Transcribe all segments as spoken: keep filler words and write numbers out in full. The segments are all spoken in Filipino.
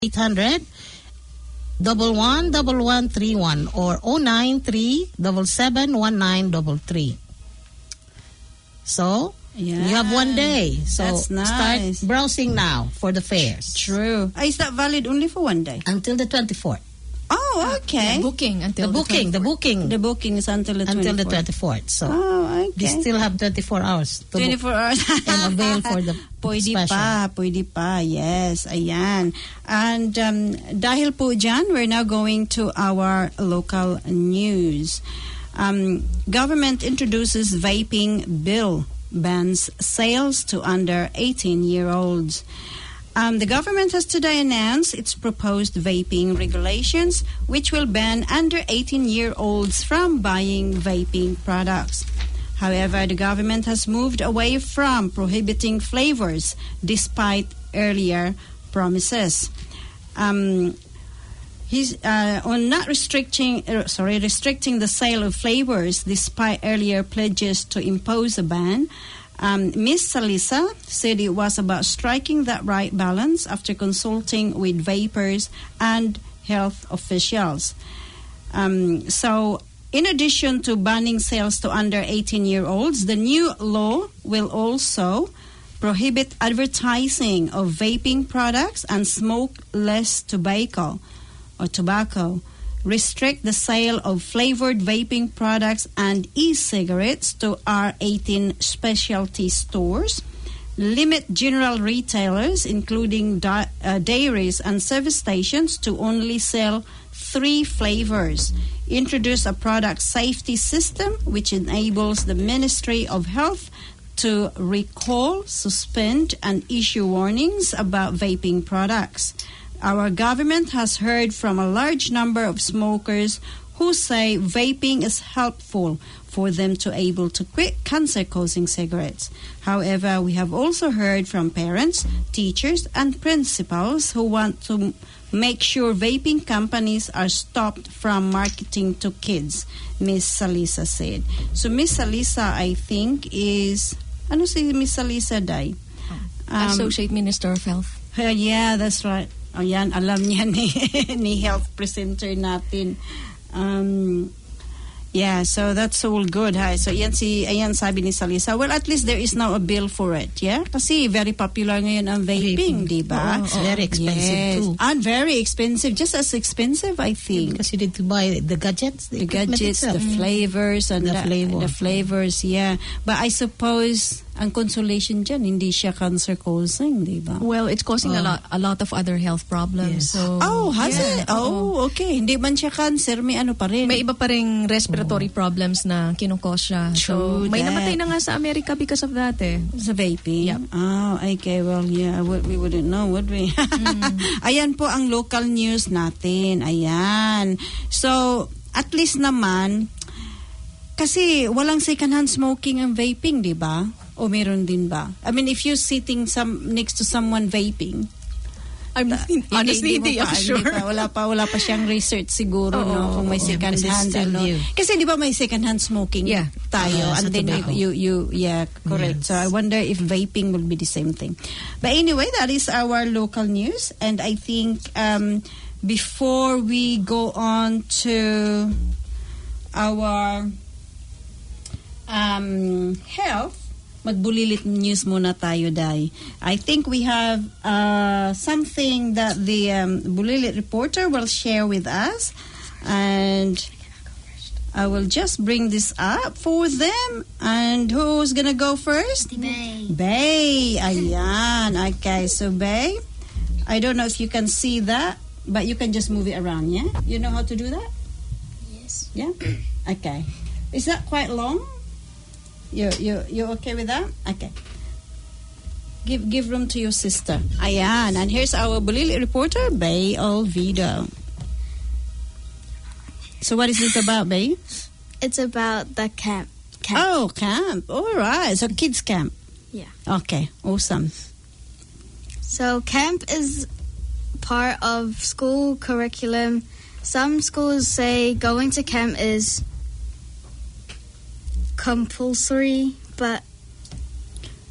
eight hundred double one double one three one or oh nine three seven seven one nine three three. So, yeah, you have one day. So, that's nice. Start browsing now for the fares. True. Is that valid only for one day? Until the twenty-fourth. Oh, okay. The booking until the, the booking, the booking. The booking is until the twenty-fourth. Until the twenty-fourth. So, oh, okay. They still have twenty-four hours to twenty-four hours. and avail for the pwede special. pa, pwede pa. Yes, ayan. And um, dahil po dyan, we're now going to our local news. Um, government introduces vaping bill, bans sales to under eighteen-year-olds. Um, the government has today announced its proposed vaping regulations, which will ban under eighteen-year-olds from buying vaping products. However, the government has moved away from prohibiting flavors, despite earlier promises. Um, he's uh, on not restricting, uh, sorry, restricting the sale of flavors, despite earlier pledges to impose a ban. Um, Miz Salisa said it was about striking that right balance after consulting with vapers and health officials. Um, so, in addition to banning sales to under eighteen-year-olds, the new law will also prohibit advertising of vaping products and smokeless tobacco or tobacco. Restrict the sale of flavored vaping products and e-cigarettes to R eighteen specialty stores. Limit general retailers, including da- uh, dairies and service stations, to only sell three flavors. Introduce a product safety system which enables the Ministry of Health to recall, suspend, and issue warnings about vaping products. Our government has heard from a large number of smokers who say vaping is helpful for them to able to quit cancer-causing cigarettes. However, we have also heard from parents, teachers, and principals who want to make sure vaping companies are stopped from marketing to kids, Miss Salisa said. So Miss Salisa, I think, is... Ano si Miss Salisa, Day? Um, Associate Minister of Health. Uh, yeah, that's right. O yan, alam niya ni, ni health presenter natin. Um, yeah, so that's all good. Hi. So yan si, ayan sabi ni Salisa, well, at least there is now a bill for it, yeah? Kasi very popular ngayon ang vaping, di ba? Oh, it's very expensive yes. too. And very expensive, just as expensive, I think. Because you need to buy the gadgets, the, the gadgets, itself. the flavors, and the, the, flavor. the flavors, yeah. But I suppose ang consolation dyan, hindi siya cancer-causing, di ba? Well, it's causing Oh. a lot a lot of other health problems. Yes. So, Oh, has yeah, it? Oh, okay. Hindi man siya cancer, may ano pa rin. May iba pa ring respiratory problems na kinukos siya. True So, may that. namatay na nga sa Amerika because of that eh. Sa vaping? Yep. Oh, okay. Well, yeah, we, we wouldn't know, would we? mm. Ayan po ang local news natin. Ayan. So, at least naman, kasi walang second-hand smoking ang vaping, di ba? O meron din ba? I mean, if you're sitting some next to someone vaping, I'm honestly hindi mo ako pa, sure. Hindi pa, wala pa wala pa siyang research siguro, Oo, no, kung may yeah, second because it's hand still ano. new. Kasi di ba may second hand smoking Yeah. tayo, Yeah, and sa then tobacco. you you yeah, correct. Yes. So I wonder if vaping will be the same thing. But anyway, that is our local news, and I think um before we go on to our um health, magbulilit news muna tayo, Day. I think we have uh, something that the um, Bulilit reporter will share with us. And I will just bring this up for them. And who's going to go first? Bay. Bay. Ayan. Okay, so Bay, I don't know if you can see that, but you can just move it around, yeah? You know how to do that? Yes. Yeah? Okay. Is that quite long? You you you okay with that? Okay. Give give room to your sister. Ayan, and here's our Bulilit reporter, Bay Olvido. So what is it about, Bay? It's about the camp. camp. Oh, camp. All right. So kids camp. Yeah. Okay. Awesome. So camp is part of school curriculum. Some schools say going to camp is compulsory, but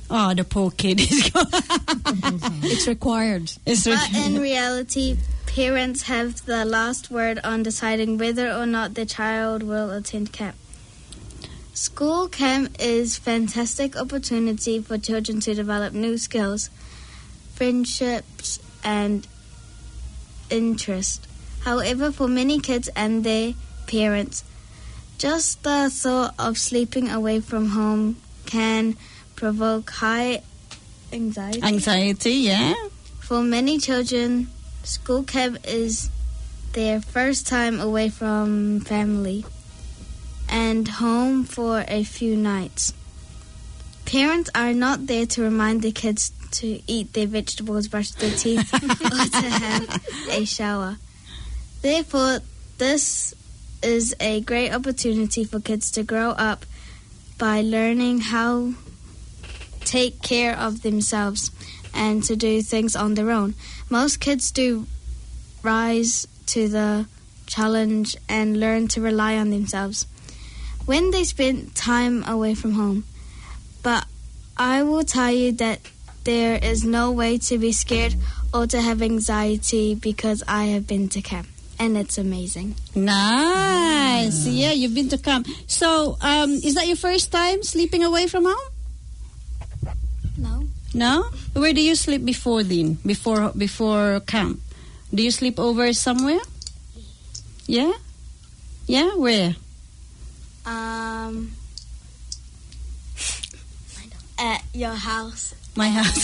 Oh, the poor kid is gone. It's required. It's But re- in reality, parents have the last word on deciding whether or not their child will attend camp. School camp is a fantastic opportunity for children to develop new skills, friendships, and interest. However, for many kids and their parents, just the thought of sleeping away from home can provoke high anxiety. Anxiety, yeah. For many children, school camp is their first time away from family and home for a few nights. Parents are not there to remind the kids to eat their vegetables, brush their teeth, or to have a shower. Therefore, this is a great opportunity for kids to grow up by learning how to take care of themselves and to do things on their own. Most kids do rise to the challenge and learn to rely on themselves when they spend time away from home. But I will tell you that there is no way to be scared or to have anxiety because I have been to camp and it's amazing. Nice. Yeah, you've been to camp. So, um, is that your first time sleeping away from home? No. No? Where do you sleep before then? Before before camp? Do you sleep over somewhere? Yeah? Yeah, where? Um, at your house. My house.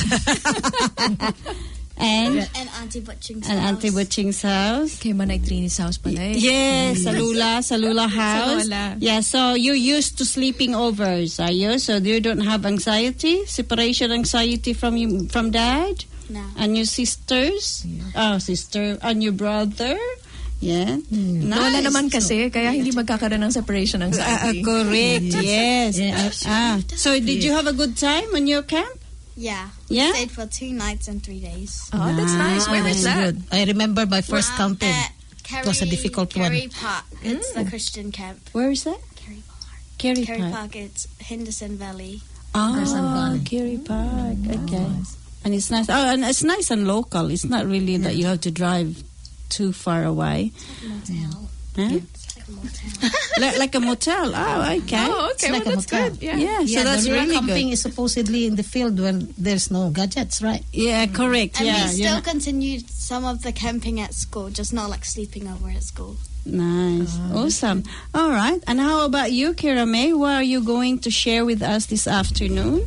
and And Auntie Butching's and house. Auntie Butching's house. Kay Manay Trini's house pala eh. Yes, sa Lula, sa Lula house. Lola. Yeah, so you're used to sleeping overs, are you? So you don't have anxiety, separation anxiety from you, from dad No. and your sisters? Oh, sister and your brother? Yeah. Nice. Lola naman kasi, kaya hindi magkakaroon ng separation Ah, ah, anxiety. correct, yes. Yeah. Ah, so did you have a good time on your camp? Yeah. Yeah? We stayed for two nights and three days. Oh, that's nice. Where was That's that? good. I remember my first Um, camping. At Kerry, was a difficult one. Kerry Park. It's the Christian camp. Where is that? Kerry Park. Kerry Kerry Park. Park. It's Henderson Valley. Oh, Henderson Valley. Kerry Park. Okay. And it's nice. Oh, and it's nice and local. It's not really that you have to drive too far away. Motel. Huh? It's like a motel. Like, like a motel. Oh, okay. Oh, okay. It's like well, a that's motel. good. Yeah. Yeah, so Yeah, that's the real really camping good. is supposedly in the field when there's no gadgets, right? Yeah, correct. And yeah, we you're still not- continued some of the camping at school, just not like sleeping over at school. Nice. Awesome. All right. And how about you, Kira May? What are you going to share with us this afternoon?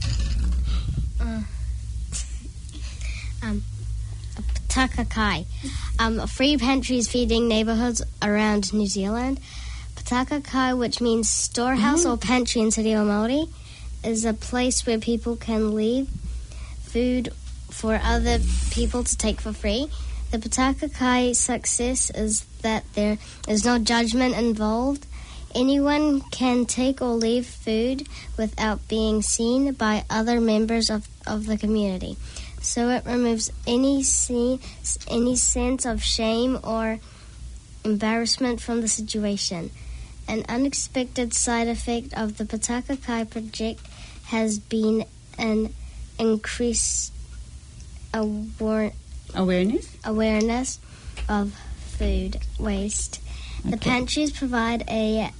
um, Pataka Kai. Um, free pantries feeding neighbourhoods around New Zealand. Pataka Kai, which means storehouse or pantry in Te Reo Māori, is a place where people can leave food for other people to take for free. The Pataka Kai success is that there is no judgment involved. Anyone can take or leave food without being seen by other members of, of the community. So it removes any se- any sense of shame or embarrassment from the situation. An unexpected side effect of the Pataka Kai project has been an increased awar- Awareness? awareness of food waste. The Okay. pantries provide a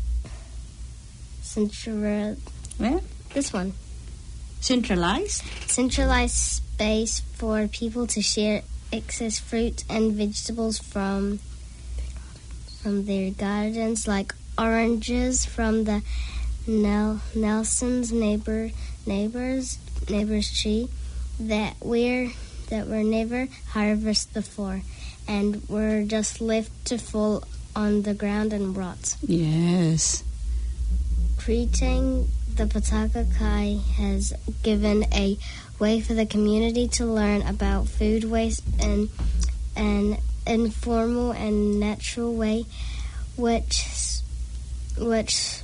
central Well, this one centralized? centralized space for people to share excess fruit and vegetables from from their gardens, like oranges from the Nel- Nelson's neighbor neighbors neighbors tree that were that were never harvested before and were just left to fall on the ground and rot. Yes. Creating the Pataka Kai has given a way for the community to learn about food waste in an informal and natural way, which which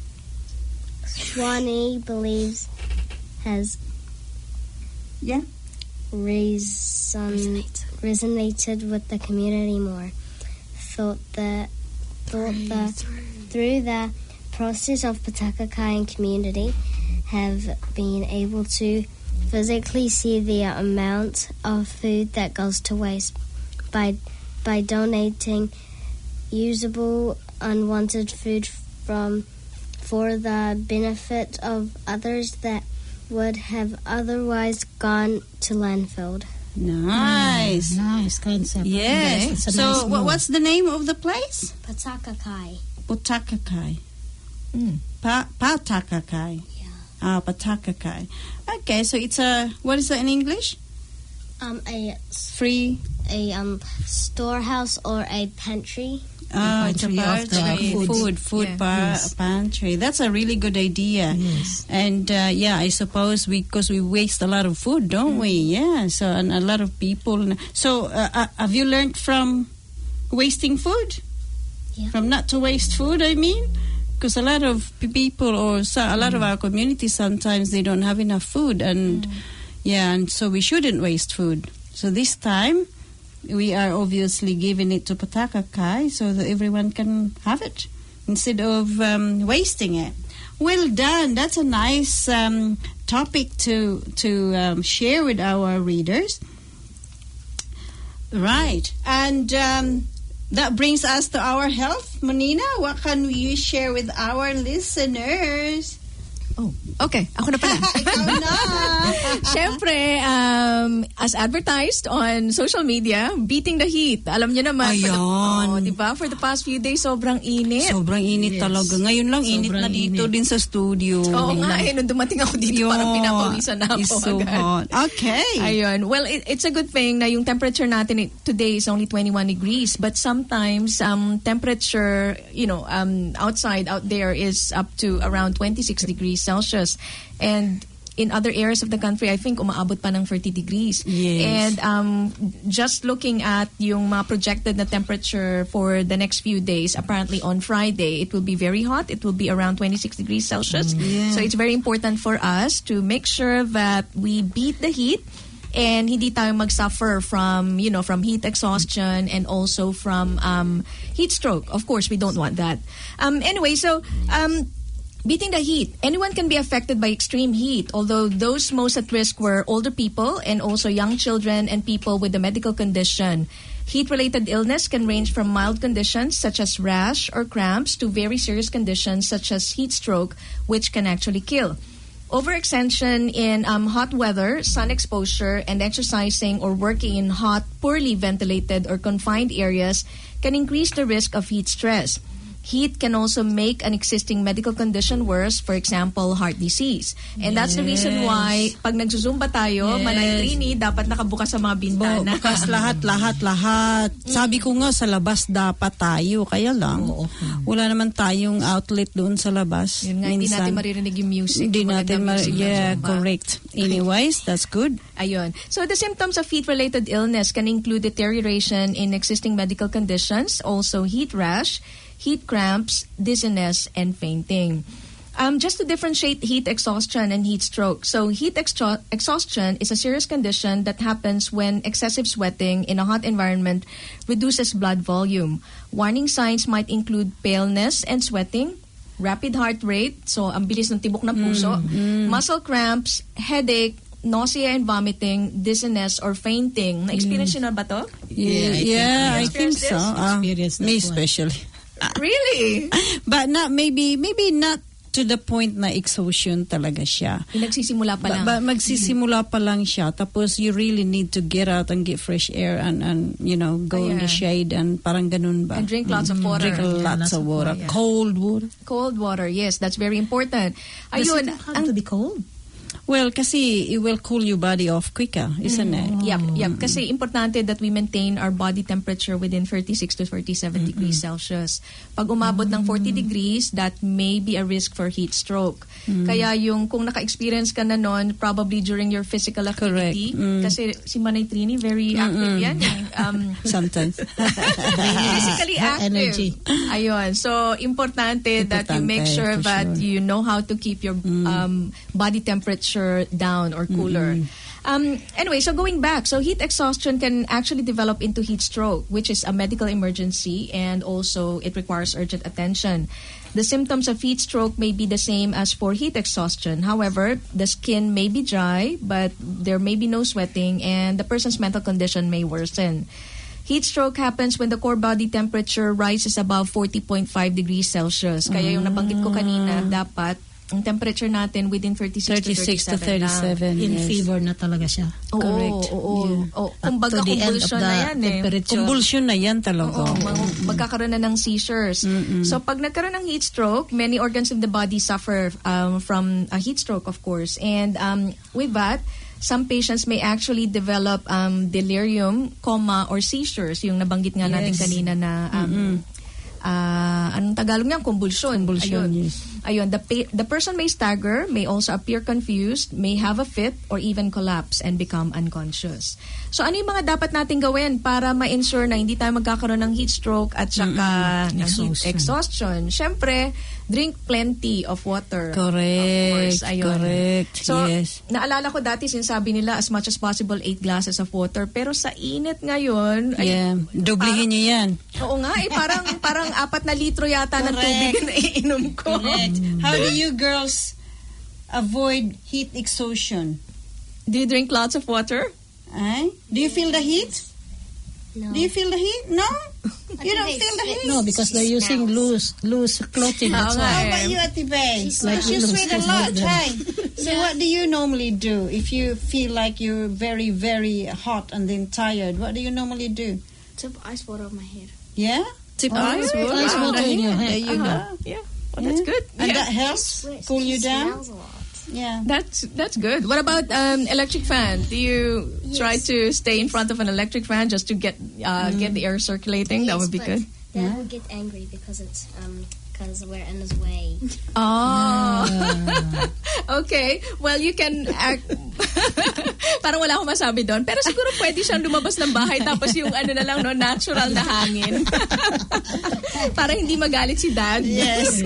Swanee believes has Yeah. reson- resonated with the community more. Thought that thought that through the process of Pataka Kai and community have been able to physically see the amount of food that goes to waste by by donating usable unwanted food from for the benefit of others that would have otherwise gone to landfill. Nice. Nice concept. Yes. It's a So, nice wha- move. what's the name of the place? Patakakai. Patakakai. Mm. Pa- Patakakai. Yeah. Ah, Patakakai. Okay, so it's a, what is that in English? Um, a Free. a um storehouse or a pantry. Ah, it's a pantry of the pantry. food. Food, food Yeah. pa- Yes. pantry. That's a really good idea. Yes. And uh, yeah, I suppose we, because we waste a lot of food, don't we? Yeah. So, and a lot of people. So, uh, uh, have you learned from wasting food? Yeah. From not to waste food, I mean? Because a lot of p- people or so, a lot of our communities sometimes they don't have enough food, and yeah, and so we shouldn't waste food. So this time we are obviously giving it to Patakakai so that everyone can have it instead of um, wasting it. Well done. That's a nice um, topic to to um, share with our readers. Right, and um, that brings us to our health. Monina, what can you share with our listeners? Oh, okay. Ako na pala. Ikaw na. Siyempre, um, as advertised on social media, beating the heat. Alam niyo naman. for the- Ayan. Oh, diba? For the past few days, sobrang init. Sobrang init Yes. talaga. Ngayon lang init na Sobrang dito init. din sa studio. Oo nga eh, nung dumating ako dito, parang pinapawisan na ako. It's so agad. hot. Okay. Ayun. Well, it, it's a good thing na yung temperature natin i- today is only twenty-one degrees. But sometimes, um, temperature, you know, um, outside, out there is up to around twenty-six degrees Celsius. And in other areas of the country, I think umaabot pa ng thirty degrees. Yes. And um, just looking at yung mga projected na temperature for the next few days, apparently on Friday, it will be very hot. It will be around twenty-six degrees Celsius. Yeah. So it's very important for us to make sure that we beat the heat and hindi tayo mag-suffer from, you know, from heat exhaustion and also from um, heat stroke. Of course, we don't want that. Um, anyway, so... Um, Beating the heat. Anyone can be affected by extreme heat, although those most at risk were older people and also young children and people with a medical condition. Heat-related illness can range from mild conditions such as rash or cramps to very serious conditions such as heat stroke, which can actually kill. Overextension in um, hot weather, sun exposure, and exercising or working in hot, poorly ventilated or confined areas can increase the risk of heat stress. Heat can also make an existing medical condition worse, for example, heart disease. And that's the reason why pag nagsusumba tayo, Yes. Manay Trini, dapat nakabukas sa mga bintana. Bukas lahat, lahat, lahat. Sabi ko nga, sa labas dapat tayo. Kaya lang, Oo. wala naman tayong outlet doon sa labas. Yun nga, hindi Minsan, natin maririnig yung music. Hindi natin, Magandang mar- music ng yeah, Zumba. correct. Anyways, that's good. Ayun. So the symptoms of heat-related illness can include deterioration in existing medical conditions, also heat rash, heat cramps, dizziness, and fainting. Um, just to differentiate heat exhaustion and heat stroke. So heat extra- exhaustion is a serious condition that happens when excessive sweating in a hot environment reduces blood volume. Warning signs might include paleness and sweating, rapid heart rate, so ang bilis ng tibok ng puso, muscle cramps, headache, nausea and vomiting, dizziness, or fainting. Na-experience nyo na ba to? Yeah, I think yeah, I we think so. experienced Ah, Experienced me that one. especially. Really? But not maybe maybe not to the point na exhaustion talaga siya. Yung nagsisimula pa Ba, lang. ba, magsisimula pa lang siya. Tapos you really need to get out and get fresh air and, and you know, go in the Ayan. shade and parang ganun ba? And drink lots of water. Drink Yeah, lots of water. yeah. Cold water. Cold water, yes, that's very important. Does Ayun, it have to be cold? Well, kasi it will cool your body off quicker, isn't it? Yep, yep. Kasi importante that we maintain our body temperature within thirty-six to thirty-seven degrees Celsius. Pag umabot ng forty degrees, that may be a risk for heat stroke. Kaya yung kung naka-experience ka na nun, probably during your physical activity, Correct. Mm. kasi si Manay Trini, very active yan. Um, Sometimes. physically Her active. energy. Ayun. So, importante, that you make Importante, sure for that sure. you know how to keep your um, body temperature down or cooler. Um, anyway, so going back, so heat exhaustion can actually develop into heat stroke, which is a medical emergency, and also it requires urgent attention. The symptoms of heat stroke may be the same as for heat exhaustion. However, the skin may be dry, but there may be no sweating, and the person's mental condition may worsen. Heat stroke happens when the core body temperature rises above forty point five degrees Celsius. Kaya yung nabanggit ko kanina, dapat ang temperature natin within thirty-six, thirty-six to thirty-seven. to thirty-seven. In yes. fever na talaga siya. Oo, Correct. oo. Yeah. Oh, kumbaga Up to the end of convulsion the na yan eh. temperature. Convulsion na yan talaga. Oo, mag- magkakaroon na ng seizures. So pag nagkaroon ng heat stroke, many organs in the body suffer um, from a heat stroke, of course. And um, with that, some patients may actually develop um, delirium, coma, or seizures. Yung nabanggit nga natin Yes. kanina na um, uh, anong Tagalog niya? Convulsion. Convulsion, Ayun. yes. Ayun, the, pa- the person may stagger, may also appear confused, may have a fit, or even collapse and become unconscious. So ano yung mga dapat natin gawin para ma-ensure na hindi tayo magkakaroon ng heat stroke at saka ng heat Exhaustion. exhaustion? Siyempre, drink plenty of water. Correct. Of course, ayun. Correct. So, yes. naalala ko dati sinasabi nila as much as possible eight glasses of water. Pero sa init ngayon, ay, Yeah. Dublihin niyo yan. oo nga, eh, parang, parang apat na litro yata ng Correct. tubig na iinom ko. How do you girls avoid heat exhaustion? Do you drink lots of water? Eh? Do you feel the heat? No. Do you feel the heat? No? You don't they feel the sweat. heat? No, because they're using loose loose clothing. That's Oo nga why. How eh. about you, Ate Bay? like you little sweat a kids lot, like that. right? So what do you normally do if you feel like you're very, very hot and then tired? What do you normally do? Tip ice water on my head. Yeah? Tip Oh, ice tip water ice on water the in your head. head. There you Uh-huh. go. Yeah. Well, that's Yeah. good. And Yeah. that helps Sweats. cool you She down? smells a lot. Yeah. That's that's good. What about um, electric fan? Do you Yes. try to stay in front of an electric fan just to get uh, get the air circulating? That Yes, would be but good. Dad would get angry because it's um because we're in his way. Oh. Okay. Well, you can act... Parang wala akong masabi doon. Pero siguro pwede siyang lumabas ng bahay tapos yung ano na lang, no, natural na hangin. Para hindi magalit si Dad. Yes.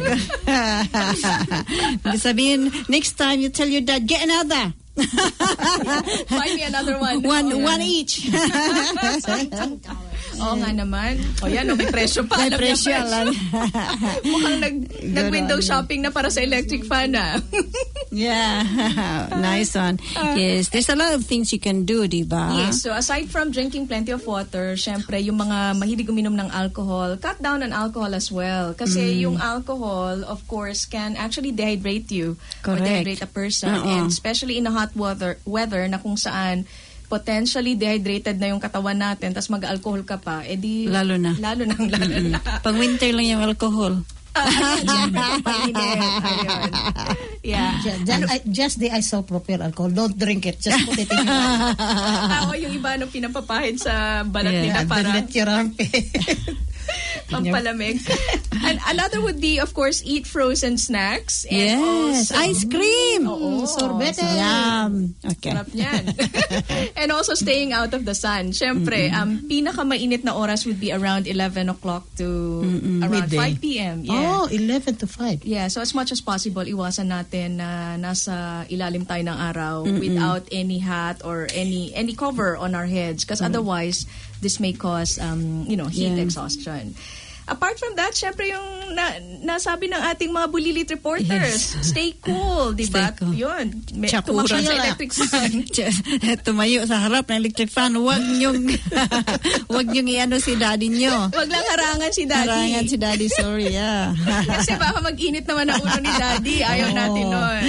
Sabihin, next time you tell your dad, get another. Find me another one. One, Oo nga. one each. Twenty dollars. Oo nga naman. O yan, o, may presyo pa. May Alam niya, presyo, alam. Mukhang nag, nag-window on you. shopping na para sa electric fan, ah. Yeah. Nice one. Yes. There's a lot of things you can do, diba? Yes, so aside from drinking plenty of water, syempre yung mga mahilig uminom ng alcohol, cut down on alcohol as well. Kasi yung alcohol, of course, can actually dehydrate you. Correct. Or dehydrate a person. Oo. And especially in a hot weather, weather na kung saan potentially dehydrated na yung katawan natin, tas mag-alcohol ka pa, edi... Lalo na. Lalo na, lalo na. Pag winter lang yung alcohol. Syempre, pampainit. Ayun. Yeah. Ju- Just, I- just the isopropyl alcohol. Don't drink it. Just put it in your mouth. Ako yung iba nung pinapapahid sa balat Yeah. nila And then para let your armpit. pampalamig. And another would be, of course, eat frozen snacks. And Yes. also, Ice cream. Oo. Sorbete. Yum. Okay. Sarap niyan. And also staying out of the sun. Siyempre, um, pinakamainit na oras would be around eleven o'clock to around Midday. five p.m. Yeah. Oh, eleven to five. Yeah, so as much as possible, iwasan natin na nasa ilalim tayo ng araw without any hat or any any cover on our heads, because otherwise this may cause um, you know, heat Yeah. exhaustion. Apart from that, syempre yung na, nasabi ng ating mga bulilit reporters, stay cool, di ba? Stay cool. Yun, may, Tsakura. tumakbo sa electric fan. Tumayo sa harap ng electric fan. Huwag niyong, huwag niyong i-ano si daddy niyo. Wag lang harangan si Daddy. Harangan si daddy, sorry. Yeah. Kasi baka mag-init naman ang ulo ni Daddy. Ayaw natin nun.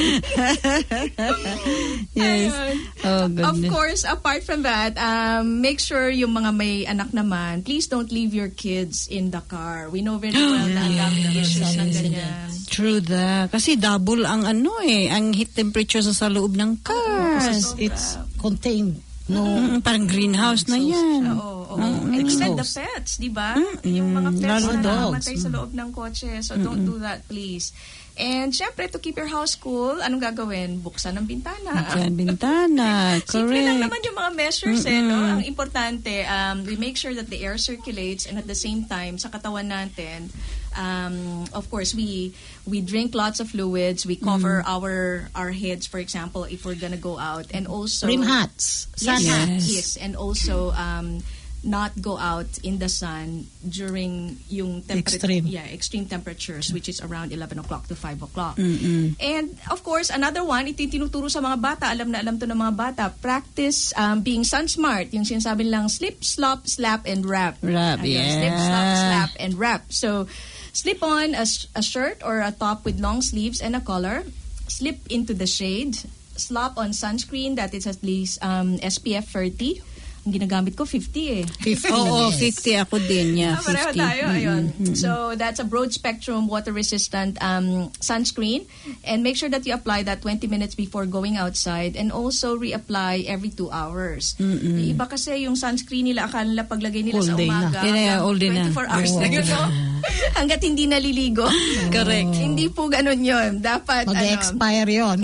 Yes. Ayun. Oh, Of goodness. course, apart from that, um, make sure yung mga may anak naman, please don't leave your kids in the car. We know very well na ang daming issues ng ganyan. True that. Kasi double ang ano eh, ang heat temperature sa, sa loob ng cars. It's contained. No. Mm, parang greenhouse na yan. Oo, oo. And even the pets, di ba? Yung mga pets lalo na dogs. namatay sa loob ng kotse. So don't do that, please. And syempre, to keep your house cool, anong gagawin? Buksan ang bintana. Yan, bintana. Simple lang Correct. naman yung mga measures eh, no? Ang importante, um, we make sure that the air circulates and at the same time, sa katawan natin, Um, of course, we we drink lots of fluids. We cover our our heads, for example, if we're gonna go out, and also Brim hats, sun yes, hats. yes, and also um, not go out in the sun during yung temperature, Extreme. yeah, extreme temperatures, which is around eleven o'clock to five o'clock. Mm-mm. And of course, another one, ito yung tinuturo sa mga bata, alam na alam to ng mga bata, practice um, being sun smart. Yung sinasabi lang, slip, slop, slap, and wrap. Wrap, Ayun, yeah. Slip, slop, slap, and wrap. So, slip on a, sh- a shirt or a top with long sleeves and a collar. Slip into the shade. Slop on sunscreen that is at least um, S P F thirty. Ang ginagamit ko, fifty eh. fifty. Oo, yes. fifty ako din. Yeah, Ah, pareho fifty. tayo. Ayun. So, that's a broad spectrum water-resistant um, sunscreen. And make sure that you apply that twenty minutes before going outside and also reapply every two hours. Yung iba kasi yung sunscreen nila, akala nila paglagay nila All sa day na. umaga. Yeah, yeah, hanggang all day na. twenty-four hours na yun, no? Hanggat hindi naliligo. Correct. Hindi po ganun yun. Dapat, ano, Mag-expire yon.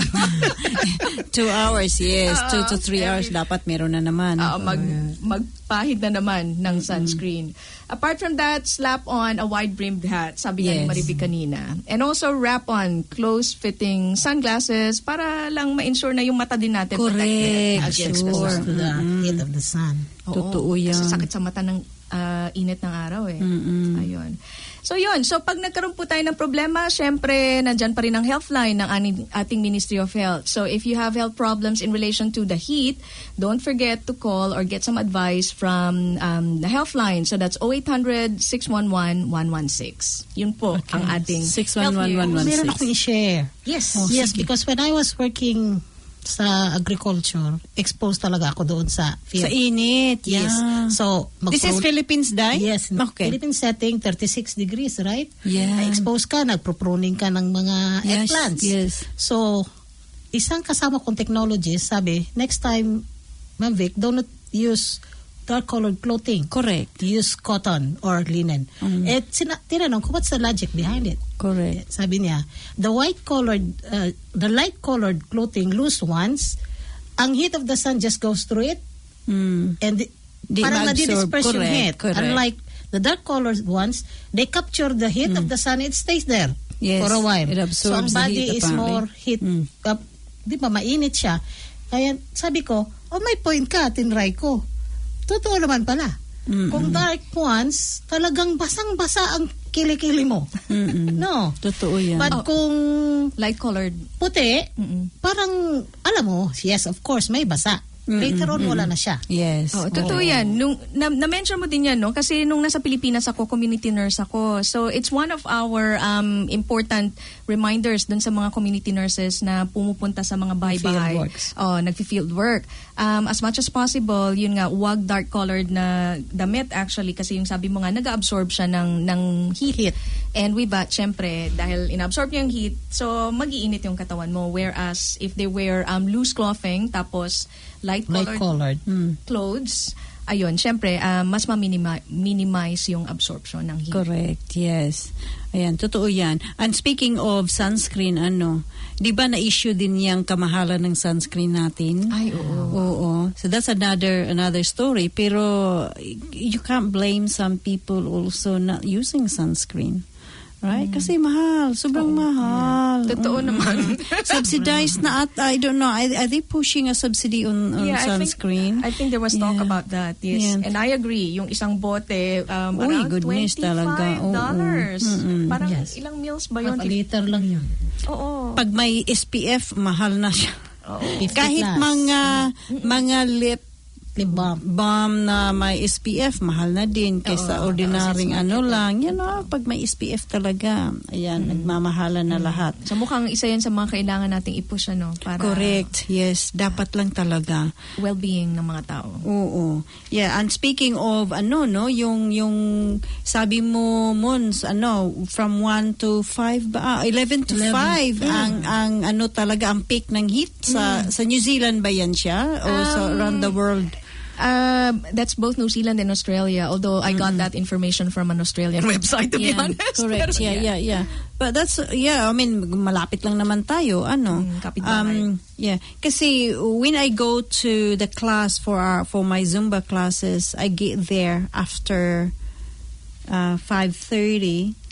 Two hours, yes. Oo, Two to three hours, every- dapat meron na naman. uh, mag, magpahid na naman ng sunscreen. Apart from that, slap on a wide-brimmed hat, sabi nga ni Yes. Maripi kanina. And also wrap on close-fitting sunglasses para lang ma-ensure na yung mata din natin Correct, protected against the sure. sun. To the heat of the sun. Oo, Totoo yan. Kasi sakit sa mata ng ah, init ng araw eh. Mm-mm. Ayun. So yun, so pag nagkaroon po tayo ng problema, syempre nandyan pa rin ang healthline ng aning, ating Ministry of Health. So if you have health problems in relation to the heat, don't forget to call or get some advice from um, the healthline. So that's oh eight hundred, six one one, one one six. Yun po ang ating six one one, health one one news. Meron akong i-share. Yes. Yes, because when I was working sa agriculture, exposed talaga ako doon sa field. Sa init, Yes. yeah. So, This is magpro- Philippines, Day? Yes. Okay. Philippine setting, thirty-six degrees, right? Yeah. Na-expose ka, nagpro-pruning ka ng mga Yes, eggplants. yes. So, isang kasama kong technologist, sabi, next time, Ma'am Vic, do not use dark-colored clothing. Correct. Use cotton or linen. Mm. Eh, sina- tinanong ko, what's the logic behind it? Correct. Sabi niya, the white-colored, uh, the light-colored clothing, loose ones, ang heat of the sun just goes through it, Mm. and di- Di parang ma-absorb. nadi-disperse yung Correct, heat. correct. Unlike the dark-colored ones, they capture the heat of the sun, it stays there Yes, for a while. it So, ang absorbs the body heat, is apparently. more heat. Mm. Uh, di ba, mainit siya. Kaya sabi ko, oh, may point ka, tinry ko. Totoo naman pala. Mm-mm. Kung dark ones, talagang basang-basa ang kilikili mo. Mm-mm. No. Totoo yan. But kung Light-colored. puti, Mm-mm. parang, alam mo, yes, of course, may basa. Later on, wala na siya. yes. Oh, totoo yan. Nung, na, na-mention mo din yan, no? Kasi nung nasa Pilipinas ako, community nurse ako. So, it's one of our um, important reminders dun sa mga community nurses na pumupunta sa mga bahay-bahay. Field works. Oh, nag-field work. Um, as much as possible, yun nga, wag dark-colored na damit actually. Kasi yung sabi mo nga, nag-absorb siya ng, ng heat. Heat. And with that, syempre, dahil inabsorb niya yung heat, so mag-iinit yung katawan mo. Whereas, if they wear um, loose clothing, tapos light-colored Light-colored. clothes, ayun, syempre, uh, mas ma-minimize yung absorption ng heat. Correct, yes. Ayan, totoo yan. And speaking of sunscreen, ano, di ba na-issue din yung kamahalan ng sunscreen natin? Ay, oo. Oo. So that's another another story. Pero you can't blame some people also not using sunscreen. Right? Kasi mahal. Sobrang mahal. Totoo Mm. naman. Subsidized na at, I don't know, are, are they pushing a subsidy on, on Yeah, I think- sunscreen? I think there was talk Yeah. about that, yes. Yeah. And I agree, yung isang bote, um, Uy, around goodness talaga. Oo. twenty-five dollars. Mm-mm. Parang Yes. ilang meals ba yun? Half a liter lang yun. Oo. Pag may S P F, mahal na siya. fifty Kahit plus. mga mga lip Lip balm. balm na may S P F, mahal na din kaysa Oo, ordinaryong oo, ano lang. Yan o, pag may S P F talaga, ayan, nagmamahalan na lahat. So mukhang isa yan sa mga kailangan nating i-push, ano, para Correct, yes, dapat lang talaga. well-being ng mga tao. Oo. Yeah, and speaking of ano no, yung yung sabi mo Mons, ano, from one to five ba? Ah, eleven to five ang ang ano talaga ang peak ng heat sa sa New Zealand ba yan siya o sa around the world? Uh, that's both New Zealand and Australia, although I got that information from an Australian website, to be Yeah, honest. correct. Pero, Yeah, yeah, yeah. But that's yeah, I mean malapit lang naman tayo, ano. Mm, kapitbahay. Um yeah, kasi when I go to the class for our for my Zumba classes, I get there after uh five thirty.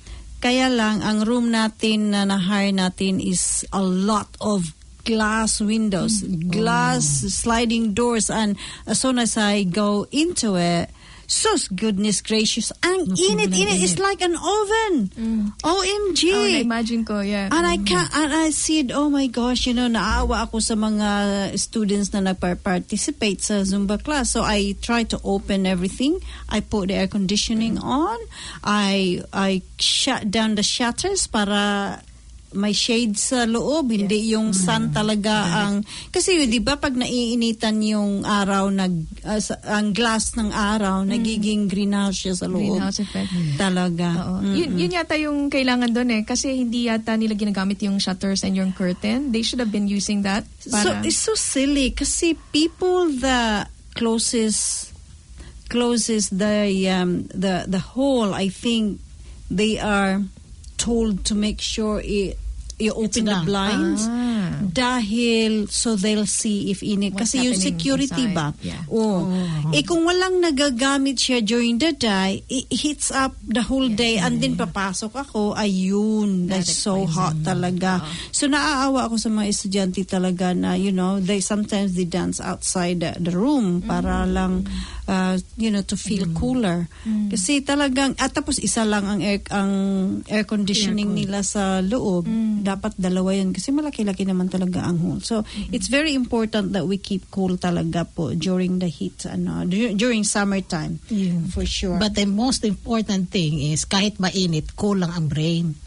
kaya lang, ang room natin na na-hire natin is a lot of glass windows, glass sliding doors, and as soon as I go into it, so goodness gracious, ang init-init, it's like an oven. O M G. Oh, na-imagine ko, yeah. And I can't, and I said, oh my gosh, you know, naawa ako sa mga students na nagpa-participate sa Zumba class. So I try to open everything. I put the air conditioning on. I I shut down the shutters para may shade sa loob, hindi yung sun talaga ang, kasi di ba pag naiinitan yung araw, nag, uh, sa, ang glass ng araw, mm. nagiging greenhouse siya sa loob. Greenhouse effect. Talaga. Oo. Yun, yun yata yung kailangan doon eh, kasi hindi yata nila ginagamit yung shutters and yung curtain. They should have been using that. Para... So, it's so silly kasi people that closes closes the um, the the hole, I think they are told to make sure it you open the blinds ah. dahil so they'll see if init. What's Kasi yung security inside. ba? Yeah. Oh. oh. Eh kung walang nagagamit siya during the day, it hits up the whole yeah. day and then papasok ako, ayun, that's so hot talaga. Uh-huh. So naaawa ako sa mga estudyante talaga na, you know, they sometimes they dance outside the, the room mm-hmm. para lang uh, you know, to feel mm-hmm. cooler. Mm-hmm. Kasi talagang, at tapos isa lang ang air, ang air conditioning nila sa loob. Mm-hmm. Dapat dalawa yun kasi malaki-laki naman talaga ang hole. So, mm-hmm. it's very important that we keep cool talaga po during the heat, ano, during summertime. Yeah. For sure. But the most important thing is kahit mainit, cool lang ang brain.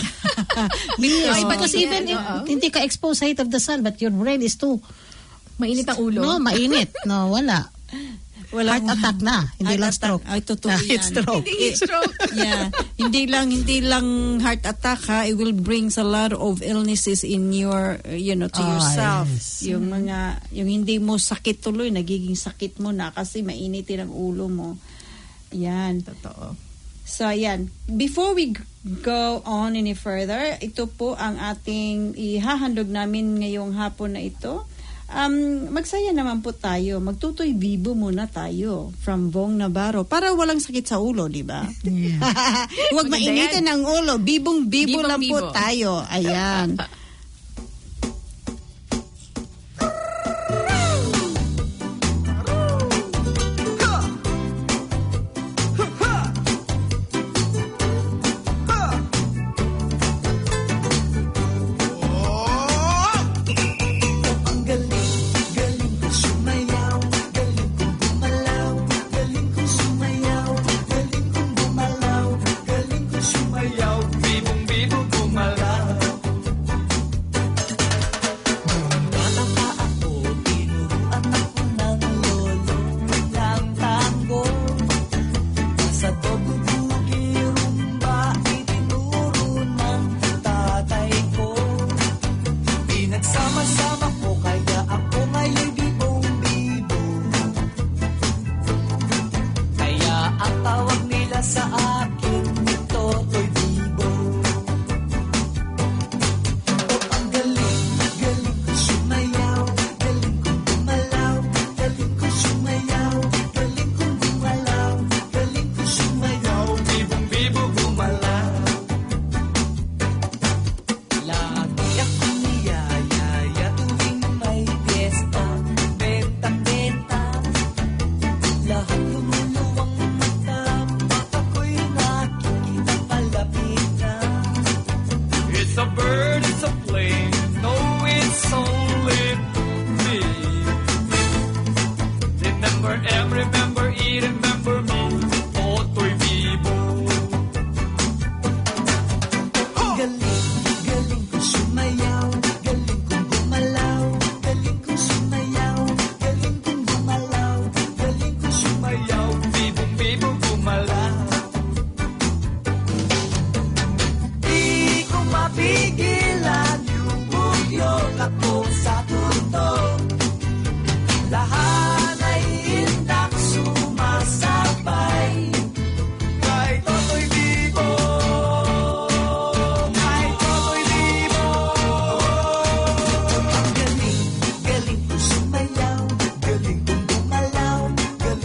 Yes, Oh, because yeah, even if uh-oh. hindi ka exposed sa heat of the sun, but your brain is too mainit ang ulo. No, mainit. No, wala. Wala Heart attack na, hindi heart lang attack. stroke. Ay, totoo yan. It's stroke. Hindi stroke. Yeah. Hindi lang hindi lang heart attack ha, it will bring a lot of illnesses in your uh, you know to Ah, yourself. yes. Yung mga yung hindi mo sakit tuloy, nagiging sakit mo na kasi mainitin ang ulo mo. Yan. Totoo. So, ayan. Before we go on any further, ito po ang ating ihahandog namin ngayong hapon na ito. Um, magsaya naman po tayo. Magtutoy bibo muna tayo from Bong Navarro para walang sakit sa ulo, di ba? Yeah. Huwag Maganda mainitin ang ulo. Bibong bibo Bibong lang po bibo. tayo. Ayan.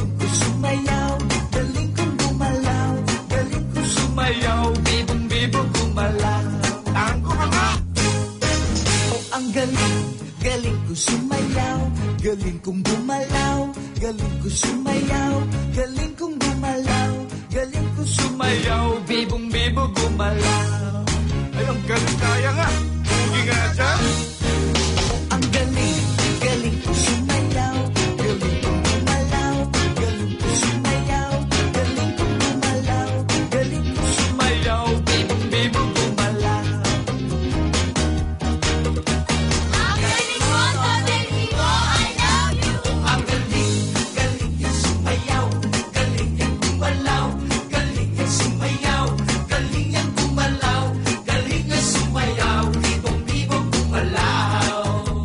Bibong bibong ko sumayaw, galing kong gumalaw, galing ko sumayaw, galing kong gumalaw, galing ko sumayaw, bibong-bibo gumalaw. Ay, ang galing kaya nga. Pugi nga dyan. Ang galing, galing ko sumayaw, galing kong gumalaw, galing ko sumayaw, galing kong gumalaw, galing ko sumayaw, bibong-bibo gumalaw. Ang galing mo, galing mo, I love you. Ang galing, galing yung sumayaw, galing yung gumalaw, galing yung sumayaw, galing yung gumalaw, galing yung sumayaw, bibong-bibong gumalaw.